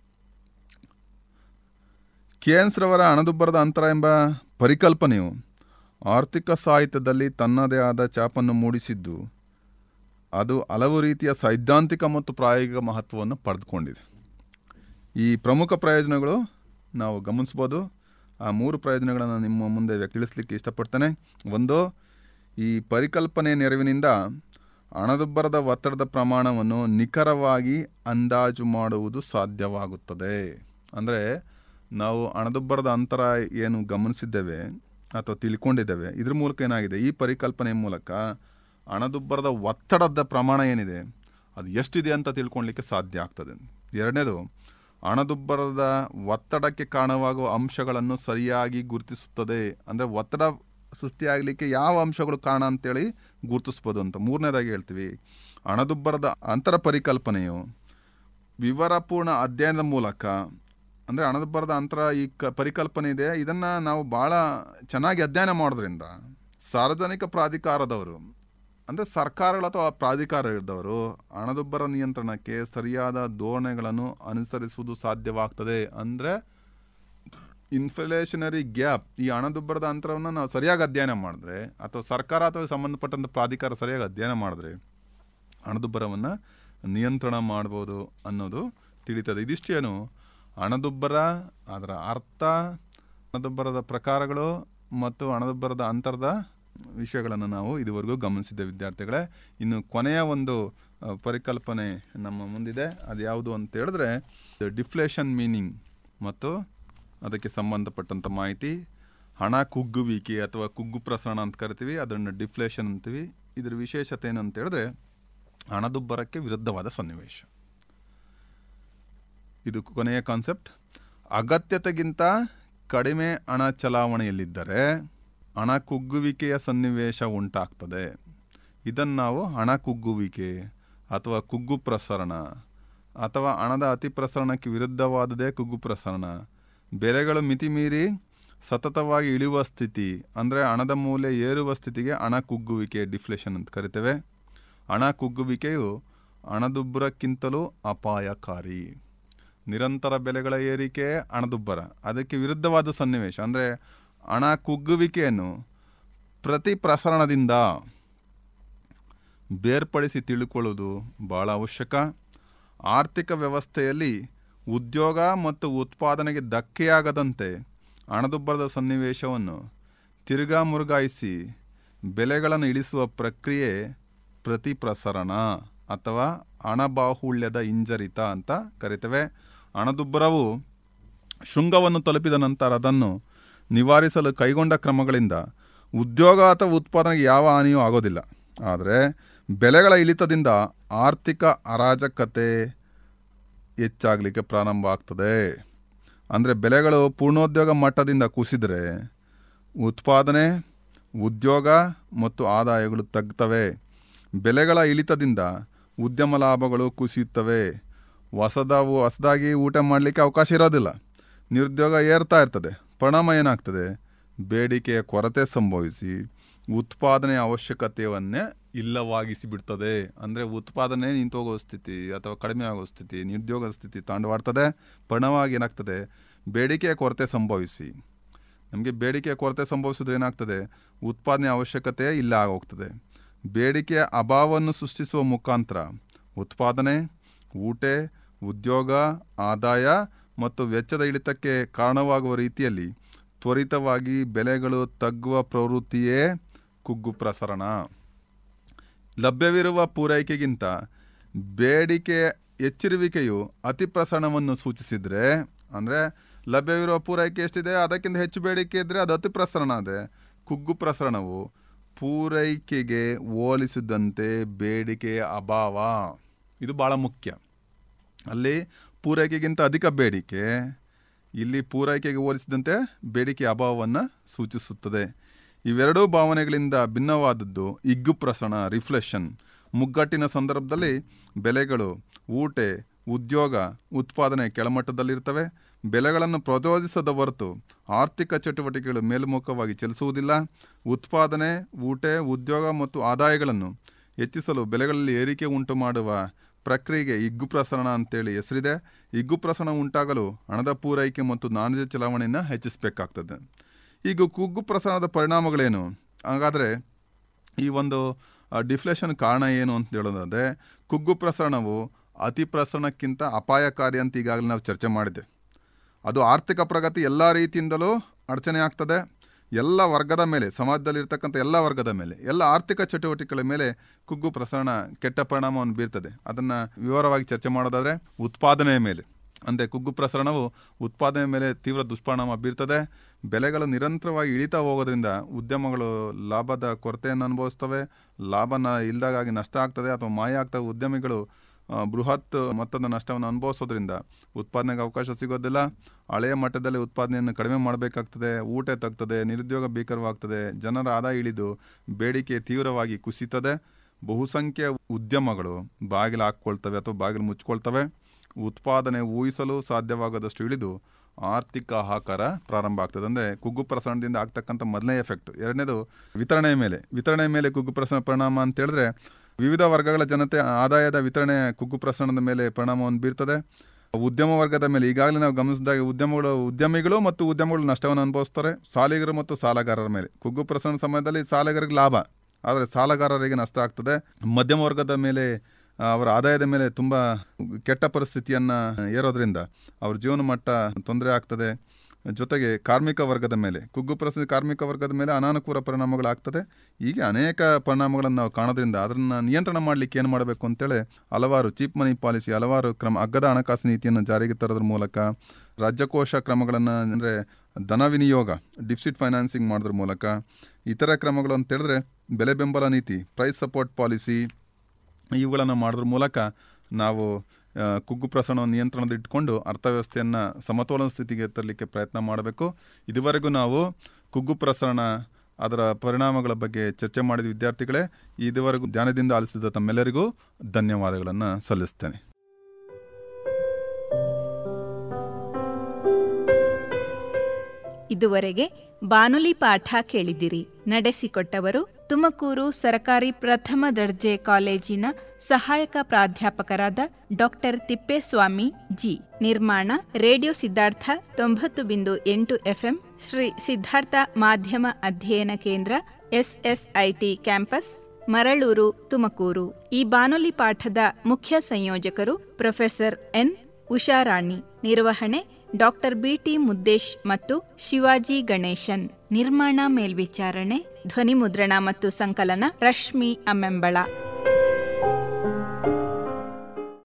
ಕೇನ್ಸ್ ರವರ ಹಣದುಬ್ಬರದ ಅಂತರ ಎಂಬ ಪರಿಕಲ್ಪನೆಯು ಆರ್ಥಿಕ ಸಾಹಿತ್ಯದಲ್ಲಿ ತನ್ನದೇ ಆದ ಛಾಪನ್ನು ಮೂಡಿಸಿದ್ದು, ಅದು ಹಲವು ರೀತಿಯ ಸೈದ್ಧಾಂತಿಕ ಮತ್ತು ಪ್ರಾಯೋಗಿಕ ಮಹತ್ವವನ್ನು ಪಡೆದುಕೊಂಡಿದೆ. ಈ ಪ್ರಮುಖ ಪ್ರಯೋಜನಗಳು ನಾವು ಗಮನಿಸ್ಬೋದು. ಆ ಮೂರು ಪ್ರಯೋಜನಗಳನ್ನು ನಿಮ್ಮ ಮುಂದೆ ತಿಳಿಸ್ಲಿಕ್ಕೆ ಇಷ್ಟಪಡ್ತೇನೆ. ಒಂದು, ಈ ಪರಿಕಲ್ಪನೆಯ ನೆರವಿನಿಂದ ಹಣದುಬ್ಬರದ ಒತ್ತಡದ ಪ್ರಮಾಣವನ್ನು ನಿಖರವಾಗಿ ಅಂದಾಜು ಮಾಡುವುದು ಸಾಧ್ಯವಾಗುತ್ತದೆ. ಅಂದರೆ ನಾವು ಹಣದುಬ್ಬರದ ಅಂತರ ಏನು ಗಮನಿಸಿದ್ದೇವೆ ಅಥವಾ ತಿಳ್ಕೊಂಡಿದ್ದೇವೆ, ಇದ್ರ ಮೂಲಕ ಏನಾಗಿದೆ, ಈ ಪರಿಕಲ್ಪನೆಯ ಮೂಲಕ ಹಣದುಬ್ಬರದ ಒತ್ತಡದ ಪ್ರಮಾಣ ಏನಿದೆ ಅದು ಎಷ್ಟಿದೆ ಅಂತ ತಿಳ್ಕೊಳ್ಲಿಕ್ಕೆ ಸಾಧ್ಯ ಆಗ್ತದೆ. ಎರಡನೇದು, ಹಣದುಬ್ಬರದ ಒತ್ತಡಕ್ಕೆ ಕಾರಣವಾಗುವ ಅಂಶಗಳನ್ನು ಸರಿಯಾಗಿ ಗುರುತಿಸುತ್ತದೆ. ಅಂದರೆ ಒತ್ತಡ ಸೃಷ್ಟಿಯಾಗಲಿಕ್ಕೆ ಯಾವ ಅಂಶಗಳು ಕಾರಣ ಅಂತೇಳಿ ಗುರುತಿಸ್ಬೋದು ಅಂತ. ಮೂರನೇದಾಗಿ ಹೇಳ್ತೀವಿ, ಹಣದುಬ್ಬರದ ಅಂತರ ಪರಿಕಲ್ಪನೆಯು ವಿವರಪೂರ್ಣ ಅಧ್ಯಯನದ ಮೂಲಕ, ಅಂದರೆ ಹಣದುಬ್ಬರದ ಅಂತರ ಈ ಕ ಪರಿಕಲ್ಪನೆ ಇದೆ, ಇದನ್ನು ನಾವು ಭಾಳ ಚೆನ್ನಾಗಿ ಅಧ್ಯಯನ ಮಾಡೋದ್ರಿಂದ ಸಾರ್ವಜನಿಕ ಪ್ರಾಧಿಕಾರದವರು, ಅಂದರೆ ಸರ್ಕಾರಗಳು ಅಥವಾ ಪ್ರಾಧಿಕಾರ ಇದ್ದವರು ಹಣದುಬ್ಬರ ನಿಯಂತ್ರಣಕ್ಕೆ ಸರಿಯಾದ ಧೋರಣೆಗಳನ್ನು ಅನುಸರಿಸುವುದು ಸಾಧ್ಯವಾಗ್ತದೆ. ಅಂದರೆ ಇನ್ಫ್ಲೇಷನರಿ ಗ್ಯಾಪ್, ಈ ಹಣದುಬ್ಬರದ ಅಂತರವನ್ನು ನಾವು ಸರಿಯಾಗಿ ಅಧ್ಯಯನ ಮಾಡಿದ್ರೆ, ಅಥವಾ ಸರ್ಕಾರ ಅಥವಾ ಸಂಬಂಧಪಟ್ಟಂಥ ಪ್ರಾಧಿಕಾರ ಸರಿಯಾಗಿ ಅಧ್ಯಯನ ಮಾಡಿದ್ರೆ ಹಣದುಬ್ಬರವನ್ನು ನಿಯಂತ್ರಣ ಮಾಡ್ಬೋದು ಅನ್ನೋದು ತಿಳಿತದೆ. ಇದಿಷ್ಟೇನು ಹಣದುಬ್ಬರ, ಅದರ ಅರ್ಥ, ಹಣದುಬ್ಬರದ ಪ್ರಕಾರಗಳು ಮತ್ತು ಹಣದುಬ್ಬರದ ಅಂತರದ ವಿಷಯಗಳನ್ನು ನಾವು ಇದುವರೆಗೂ ಗಮನಿಸಿದ್ದೆ ವಿದ್ಯಾರ್ಥಿಗಳೇ. ಇನ್ನು ಕೊನೆಯ ಒಂದು ಪರಿಕಲ್ಪನೆ ನಮ್ಮ ಮುಂದಿದೆ. ಅದು ಯಾವುದು ಅಂತ ಹೇಳಿದ್ರೆ ಡಿಫ್ಲೇಷನ್ ಮೀನಿಂಗ್ ಮತ್ತು ಅದಕ್ಕೆ ಸಂಬಂಧಪಟ್ಟಂಥ ಮಾಹಿತಿ. ಹಣ ಕುಗ್ಗುವಿಕೆ ಅಥವಾ ಕುಗ್ಗು ಪ್ರಸರಣ ಅಂತ ಕರಿತೀವಿ, ಅದನ್ನು ಡಿಫ್ಲೇಷನ್ ಅಂತೀವಿ. ಇದರ ವಿಶೇಷತೆ ಏನು ಅಂತ ಹೇಳಿದ್ರೆ ಹಣದುಬ್ಬರಕ್ಕೆ ವಿರುದ್ಧವಾದ ಸನ್ನಿವೇಶ. ಇದು ಕೊನೆಯ ಕಾನ್ಸೆಪ್ಟ್. ಅಗತ್ಯತೆಗಿಂತ ಕಡಿಮೆ ಹಣ ಚಲಾವಣೆಯಲ್ಲಿದ್ದರೆ ಹಣ ಕುಗ್ಗುವಿಕೆಯ ಸನ್ನಿವೇಶ ಉಂಟಾಗ್ತದೆ. ಇದನ್ನು ನಾವು ಹಣ ಕುಗ್ಗುವಿಕೆ ಅಥವಾ ಕುಗ್ಗು ಪ್ರಸರಣ ಅಥವಾ ಹಣದ ಅತಿ ಪ್ರಸರಣಕ್ಕೆ ವಿರುದ್ಧವಾದದೇ ಕುಗ್ಗು ಪ್ರಸರಣ. ಬೆಲೆಗಳು ಮಿತಿಮೀರಿ ಸತತವಾಗಿ ಇಳಿಯುವ ಸ್ಥಿತಿ ಅಂದರೆ ಹಣದ ಮೌಲ್ಯ ಏರುವ ಸ್ಥಿತಿಗೆ ಹಣ ಕುಗ್ಗುವಿಕೆ ಡಿಫ್ಲೇಷನ್ ಅಂತ ಕರಿತೇವೆ. ಹಣ ಕುಗ್ಗುವಿಕೆಯು ಹಣದುಬ್ಬರಕ್ಕಿಂತಲೂ ಅಪಾಯಕಾರಿ. ನಿರಂತರ ಬೆಲೆಗಳ ಏರಿಕೆ ಹಣದುಬ್ಬರ, ಅದಕ್ಕೆ ವಿರುದ್ಧವಾದ ಸನ್ನಿವೇಶ ಅಂದರೆ ಹಣ ಕುಗ್ಗುವಿಕೆಯನ್ನು ಪ್ರತಿ ಪ್ರಸರಣದಿಂದ ಬೇರ್ಪಡಿಸಿ ತಿಳ್ಕೊಳ್ಳೋದು ಭಾಳ ಅವಶ್ಯಕ. ಆರ್ಥಿಕ ವ್ಯವಸ್ಥೆಯಲ್ಲಿ ಉದ್ಯೋಗ ಮತ್ತು ಉತ್ಪಾದನೆಗೆ ಧಕ್ಕೆಯಾಗದಂತೆ ಹಣದುಬ್ಬರದ ಸನ್ನಿವೇಶವನ್ನು ತಿರುಗಾ ಮುರುಗಾಯಿಸಿ ಬೆಲೆಗಳನ್ನು ಇಳಿಸುವ ಪ್ರಕ್ರಿಯೆ ಪ್ರತಿ ಪ್ರಸರಣ ಅಥವಾ ಹಣಬಾಹುಳ್ಯದ ಹಿಂಜರಿತ ಅಂತ ಕರಿತೇವೆ. ಹಣದುಬ್ಬರವು ಶೃಂಗವನ್ನು ತಲುಪಿದ ನಂತರ ಅದನ್ನು ನಿವಾರಿಸಲು ಕೈಗೊಂಡ ಕ್ರಮಗಳಿಂದ ಉದ್ಯೋಗ ಅಥವಾ ಉತ್ಪಾದನೆಗೆ ಯಾವ ಹಾನಿಯೂ ಆಗೋದಿಲ್ಲ. ಆದರೆ ಬೆಲೆಗಳ ಇಳಿತದಿಂದ ಆರ್ಥಿಕ ಅರಾಜಕತೆ ಹೆಚ್ಚಾಗಲಿಕ್ಕೆ ಪ್ರಾರಂಭ ಆಗ್ತದೆ. ಅಂದರೆ ಬೆಲೆಗಳು ಪೂರ್ಣೋದ್ಯೋಗ ಮಟ್ಟದಿಂದ ಕುಸಿದರೆ ಉತ್ಪಾದನೆ, ಉದ್ಯೋಗ ಮತ್ತು ಆದಾಯಗಳು ತಗ್ತವೆ. ಬೆಲೆಗಳ ಇಳಿತದಿಂದ ಉದ್ಯಮ ಲಾಭಗಳು ಕುಸಿಯುತ್ತವೆ. ಹೊಸದಾವು ಹೊಸದಾಗಿ ಊಟ ಮಾಡಲಿಕ್ಕೆ ಅವಕಾಶ ಇರೋದಿಲ್ಲ. ನಿರುದ್ಯೋಗ ಏರ್ತಾ ಇರ್ತದೆ. ಪರಿಣಾಮ ಏನಾಗ್ತದೆ? ಬೇಡಿಕೆಯ ಕೊರತೆ ಸಂಭವಿಸಿ ಉತ್ಪಾದನೆಯ ಅವಶ್ಯಕತೆಯನ್ನೇ ಇಲ್ಲವಾಗಿಸಿ ಬಿಡ್ತದೆ. ಅಂದರೆ ಉತ್ಪಾದನೆ ನಿಂತೋಗೋ ಸ್ಥಿತಿ ಅಥವಾ ಕಡಿಮೆ ಆಗೋ ಸ್ಥಿತಿ, ನಿರುದ್ಯೋಗದ ಸ್ಥಿತಿ ತಾಂಡವಾಡ್ತದೆ. ಪರಿಣಾಮವಾಗಿ ಏನಾಗ್ತದೆ? ಬೇಡಿಕೆಯ ಕೊರತೆ ಸಂಭವಿಸಿ ನಮಗೆ ಬೇಡಿಕೆಯ ಕೊರತೆ ಸಂಭವಿಸಿದ್ರೆ ಏನಾಗ್ತದೆ? ಉತ್ಪಾದನೆ ಅವಶ್ಯಕತೆ ಇಲ್ಲ ಆಗೋಗ್ತದೆ. ಬೇಡಿಕೆಯ ಅಭಾವವನ್ನು ಸೃಷ್ಟಿಸುವ ಮುಖಾಂತರ ಉತ್ಪಾದನೆ, ಊಟ, ಉದ್ಯೋಗ, ಆದಾಯ ಮತ್ತು ವೆಚ್ಚದ ಇಳಿತಕ್ಕೆ ಕಾರಣವಾಗುವ ರೀತಿಯಲ್ಲಿ ತ್ವರಿತವಾಗಿ ಬೆಲೆಗಳು ತಗ್ಗುವ ಪ್ರವೃತ್ತಿಯೇ ಕುಗ್ಗು ಪ್ರಸರಣ. ಲಭ್ಯವಿರುವ ಪೂರೈಕೆಗಿಂತ ಬೇಡಿಕೆ ಹೆಚ್ಚಿರುವಿಕೆಯು ಅತಿ ಪ್ರಸರಣವನ್ನು ಸೂಚಿಸಿದರೆ, ಅಂದರೆ ಲಭ್ಯವಿರುವ ಪೂರೈಕೆ ಎಷ್ಟಿದೆ ಅದಕ್ಕಿಂತ ಹೆಚ್ಚು ಬೇಡಿಕೆ ಇದ್ದರೆ ಅದು ಅತಿ ಪ್ರಸರಣ. ಅದೇ ಕುಗ್ಗು ಪ್ರಸರಣವು ಪೂರೈಕೆಗೆ ಹೋಲಿಸಿದಂತೆ ಬೇಡಿಕೆಯ ಅಭಾವ. ಇದು ಭಾಳ ಮುಖ್ಯ. ಅಲ್ಲಿ ಪೂರೈಕೆಗಿಂತ ಅಧಿಕ ಬೇಡಿಕೆ, ಇಲ್ಲಿ ಪೂರೈಕೆಗೆ ಹೋಲಿಸಿದಂತೆ ಬೇಡಿಕೆ ಅಭಾವವನ್ನು ಸೂಚಿಸುತ್ತದೆ. ಇವೆರಡೂ ಭಾವನೆಗಳಿಂದ ಭಿನ್ನವಾದದ್ದು ಹಿಗ್ಗು ಪ್ರಸರಣ, ರಿಫ್ಲೇಷನ್. ಮುಗ್ಗಟ್ಟಿನ ಸಂದರ್ಭದಲ್ಲಿ ಬೆಲೆಗಳು, ಊಟ, ಉದ್ಯೋಗ, ಉತ್ಪಾದನೆ ಕೆಳಮಟ್ಟದಲ್ಲಿರ್ತವೆ. ಬೆಲೆಗಳನ್ನು ಪ್ರಚೋದಿಸದ ಹೊರತು ಆರ್ಥಿಕ ಚಟುವಟಿಕೆಗಳು ಮೇಲ್ಮುಖವಾಗಿ ಚಲಿಸುವುದಿಲ್ಲ. ಉತ್ಪಾದನೆ, ಊಟ, ಉದ್ಯೋಗ ಮತ್ತು ಆದಾಯಗಳನ್ನು ಹೆಚ್ಚಿಸಲು ಬೆಲೆಗಳಲ್ಲಿ ಏರಿಕೆ ಉಂಟು ಮಾಡುವ ಪ್ರಕ್ರಿಯೆಗೆ ಹಿಗ್ಗು ಪ್ರಸರಣ ಅಂತೇಳಿ ಹೆಸರಿದೆ. ಹಿಗ್ಗು ಪ್ರಸರಣ ಉಂಟಾಗಲು ಹಣದ ಪೂರೈಕೆ ಮತ್ತು ನಾಣ್ಯದ ಚಲಾವಣೆಯನ್ನು ಹೆಚ್ಚಿಸಬೇಕಾಗ್ತದೆ. ಈಗ ಕುಗ್ಗು ಪ್ರಸರಣದ ಪರಿಣಾಮಗಳೇನು? ಹಾಗಾದರೆ ಈ ಒಂದು ಡಿಫ್ಲೇಷನ್ ಕಾರಣ ಏನು ಅಂತ ಹೇಳೋದಾದರೆ, ಕುಗ್ಗು ಪ್ರಸರಣವು ಅತಿ ಪ್ರಸರಣಕ್ಕಿಂತ ಅಪಾಯಕಾರಿ ಅಂತ ಈಗಾಗಲೇ ನಾವು ಚರ್ಚೆ ಮಾಡಿದ್ದೆ. ಅದು ಆರ್ಥಿಕ ಪ್ರಗತಿ ಎಲ್ಲ ರೀತಿಯಿಂದಲೂ ಅಡಚಣೆ ಆಗ್ತದೆ. ಎಲ್ಲ ವರ್ಗದ ಮೇಲೆ, ಸಮಾಜದಲ್ಲಿರ್ತಕ್ಕಂಥ ಎಲ್ಲ ವರ್ಗದ ಮೇಲೆ, ಎಲ್ಲ ಆರ್ಥಿಕ ಚಟುವಟಿಕೆಗಳ ಮೇಲೆ ಕುಗ್ಗು ಪ್ರಸರಣ ಕೆಟ್ಟ ಪರಿಣಾಮವನ್ನು ಬೀರ್ತದೆ. ಅದನ್ನು ವಿವರವಾಗಿ ಚರ್ಚೆ ಮಾಡೋದಾದರೆ, ಉತ್ಪಾದನೆಯ ಮೇಲೆ ಅಂದರೆ ಕುಗ್ಗು ಪ್ರಸರಣವು ಉತ್ಪಾದನೆ ಮೇಲೆ ತೀವ್ರ ದುಷ್ಪರಿಣಾಮ ಬೀರ್ತದೆ. ಬೆಲೆಗಳು ನಿರಂತರವಾಗಿ ಇಳಿತಾ ಹೋಗೋದ್ರಿಂದ ಉದ್ಯಮಗಳು ಲಾಭದ ಕೊರತೆಯನ್ನು ಅನುಭವಿಸ್ತವೆ. ಲಾಭನ ಇಲ್ದಾಗಾಗಿ ನಷ್ಟ ಆಗ್ತದೆ ಅಥವಾ ಮಾಯ ಆಗ್ತವೆ. ಉದ್ಯಮಿಗಳು ಬೃಹತ್ ಮೊತ್ತದ ನಷ್ಟವನ್ನು ಅನುಭವಿಸೋದ್ರಿಂದ ಉತ್ಪಾದನೆಗೆ ಅವಕಾಶ ಸಿಗೋದಿಲ್ಲ. ಹಳೆಯ ಮಟ್ಟದಲ್ಲಿ ಉತ್ಪಾದನೆಯನ್ನು ಕಡಿಮೆ ಮಾಡಬೇಕಾಗ್ತದೆ. ಊಟ ತಗ್ತದೆ, ನಿರುದ್ಯೋಗ ಭೀಕರವಾಗ್ತದೆ, ಜನರ ಆದಾಯ ಇಳಿದು ಬೇಡಿಕೆ ತೀವ್ರವಾಗಿ ಕುಸಿತದೆ. ಬಹುಸಂಖ್ಯೆಯ ಉದ್ಯಮಗಳು ಬಾಗಿಲು ಹಾಕ್ಕೊಳ್ತವೆ ಅಥವಾ ಬಾಗಿಲು ಮುಚ್ಕೊಳ್ತವೆ. ಉತ್ಪಾದನೆ ಊಹಿಸಲು ಸಾಧ್ಯವಾಗದಷ್ಟು ಇಳಿದು ಆರ್ಥಿಕ ಹಾಕಾರ ಪ್ರಾರಂಭ ಆಗ್ತದೆ. ಅಂದರೆ ಕುಗ್ಗು ಪ್ರಸರಣದಿಂದ ಆಗ್ತಕ್ಕಂಥ ಮೊದಲನೇ ಎಫೆಕ್ಟ್. ಎರಡನೇದು ವಿತರಣೆಯ ಮೇಲೆ. ವಿತರಣೆಯ ಮೇಲೆ ಕುಗ್ಗು ಪ್ರಸರಣ ಪರಿಣಾಮ ಅಂತ ಹೇಳಿದ್ರೆ, ವಿವಿಧ ವರ್ಗಗಳ ಜನತೆ ಆದಾಯದ ವಿತರಣೆ ಕುಗ್ಗು ಪ್ರಸರಣದ ಮೇಲೆ ಪರಿಣಾಮವನ್ನು ಬೀರ್ತದೆ. ಉದ್ಯಮ ವರ್ಗದ ಮೇಲೆ ಈಗಾಗಲೇ ನಾವು ಗಮನಿಸಿದಾಗ ಉದ್ಯಮಗಳು ಉದ್ಯಮಿಗಳು ಮತ್ತು ಉದ್ಯಮಗಳು ನಷ್ಟವನ್ನು ಅನುಭವಿಸ್ತಾರೆ. ಸಾಲಿಗರು ಮತ್ತು ಸಾಲಗಾರರ ಮೇಲೆ ಕುಗ್ಗು ಪ್ರಸರಣ ಸಮಯದಲ್ಲಿ ಸಾಲಗಾರರಿಗೆ ಲಾಭ, ಆದರೆ ಸಾಲಗಾರರಿಗೆ ನಷ್ಟ ಆಗ್ತದೆ. ಮಧ್ಯಮ ವರ್ಗದ ಮೇಲೆ, ಅವರ ಆದಾಯದ ಮೇಲೆ ತುಂಬ ಕೆಟ್ಟ ಪರಿಸ್ಥಿತಿಯನ್ನು ಏರೋದ್ರಿಂದ ಅವ್ರ ಜೀವನ ಮಟ್ಟ ತೊಂದರೆ ಆಗ್ತದೆ. ಜೊತೆಗೆ ಕಾರ್ಮಿಕ ವರ್ಗದ ಮೇಲೆ, ಕುಗ್ಗು ಪರಿಸ್ಥಿತಿ ಕಾರ್ಮಿಕ ವರ್ಗದ ಮೇಲೆ ಅನಾನುಕೂಲ ಪರಿಣಾಮಗಳಾಗ್ತದೆ. ಹೀಗೆ ಅನೇಕ ಪರಿಣಾಮಗಳನ್ನು ನಾವು ಕಾಣೋದ್ರಿಂದ ಅದನ್ನು ನಿಯಂತ್ರಣ ಮಾಡಲಿಕ್ಕೆ ಏನು ಮಾಡಬೇಕು ಅಂತೇಳಿ ಹಲವಾರು ಚೀಪ್ ಮನಿ ಪಾಲಿಸಿ, ಹಲವಾರು ಕ್ರಮ, ಅಗ್ಗದ ಹಣಕಾಸು ನೀತಿಯನ್ನು ಜಾರಿಗೆ ತರೋದ್ರ ಮೂಲಕ, ರಾಜ್ಯಕೋಶ ಕ್ರಮಗಳನ್ನು ಅಂದರೆ ಧನ ವಿನಿಯೋಗ, ಡಿಫಿಸಿಟ್ ಫೈನಾನ್ಸಿಂಗ್ ಮಾಡೋದ್ರ ಮೂಲಕ, ಇತರ ಕ್ರಮಗಳು ಅಂತ ಹೇಳಿದ್ರೆ ಬೆಲೆ ಬೆಂಬಲ ನೀತಿ, ಪ್ರೈಸ್ ಸಪೋರ್ಟ್ ಪಾಲಿಸಿ, ಇವುಗಳನ್ನು ಮಾಡೋದ್ರ ಮೂಲಕ ನಾವು ಕುಗ್ಗು ಪ್ರಸರಣವನ್ನು ನಿಯಂತ್ರಣದಲ್ಲಿಟ್ಟುಕೊಂಡು ಅರ್ಥವ್ಯವಸ್ಥೆಯನ್ನು ಸಮತೋಲನ ಸ್ಥಿತಿಗೆ ತರಲಿಕ್ಕೆ ಪ್ರಯತ್ನ ಮಾಡಬೇಕು. ಇದುವರೆಗೂ ನಾವು ಕುಗ್ಗು ಪ್ರಸರಣ ಅದರ ಪರಿಣಾಮಗಳ ಬಗ್ಗೆ ಚರ್ಚೆ ಮಾಡಿದ ವಿದ್ಯಾರ್ಥಿಗಳೇ, ಇದುವರೆಗೂ ಧ್ಯಾನದಿಂದ ಆಲಿಸಿದ ತಮ್ಮೆಲ್ಲರಿಗೂ ಧನ್ಯವಾದಗಳನ್ನು ಸಲ್ಲಿಸ್ತೇನೆ. ಇದುವರೆಗೆ ಬಾನುಲಿ ಪಾಠ ಕೇಳಿದಿರಿ. ನಡೆಸಿಕೊಟ್ಟವರು ತುಮಕೂರು ಸರ್ಕಾರಿ ಪ್ರಥಮ ದರ್ಜೆ ಕಾಲೇಜಿನ ಸಹಾಯಕ ಪ್ರಾಧ್ಯಾಪಕರಾದ ಡಾಕ್ಟರ್ ತಿಪ್ಪೇಸ್ವಾಮಿ ಜಿ. ನಿರ್ಮಾಣ ರೇಡಿಯೋ ಸಿದ್ಧಾರ್ಥ ತೊಂಬತ್ತು ಬಿಂದು ಎಂಟು ಎಫ್ಎಂ, ಶ್ರೀ ಸಿದ್ಧಾರ್ಥ ಮಾಧ್ಯಮ ಅಧ್ಯಯನ ಕೇಂದ್ರ, ಎಸ್ಎಸ್ಐಟಿ ಕ್ಯಾಂಪಸ್, ಮರಳೂರು, ತುಮಕೂರು. ಈ ಬಾನುಲಿ ಪಾಠದ ಮುಖ್ಯ ಸಂಯೋಜಕರು ಪ್ರೊಫೆಸರ್ ಎನ್ ಉಷಾರಾಣಿ. ನಿರ್ವಹಣೆ ಡಾಕ್ಟರ್ ಬಿಟಿ ಮುದ್ದೇಶ್ ಮತ್ತು ಶಿವಾಜಿ ಗಣೇಶನ್. ನಿರ್ಮಾಣ ಮೇಲ್ವಿಚಾರಣೆ, ಧ್ವನಿ ಮುದ್ರಣ ಮತ್ತು ಸಂಕಲನ ರಶ್ಮಿ ಅಮ್ಮೆಂಬಳ.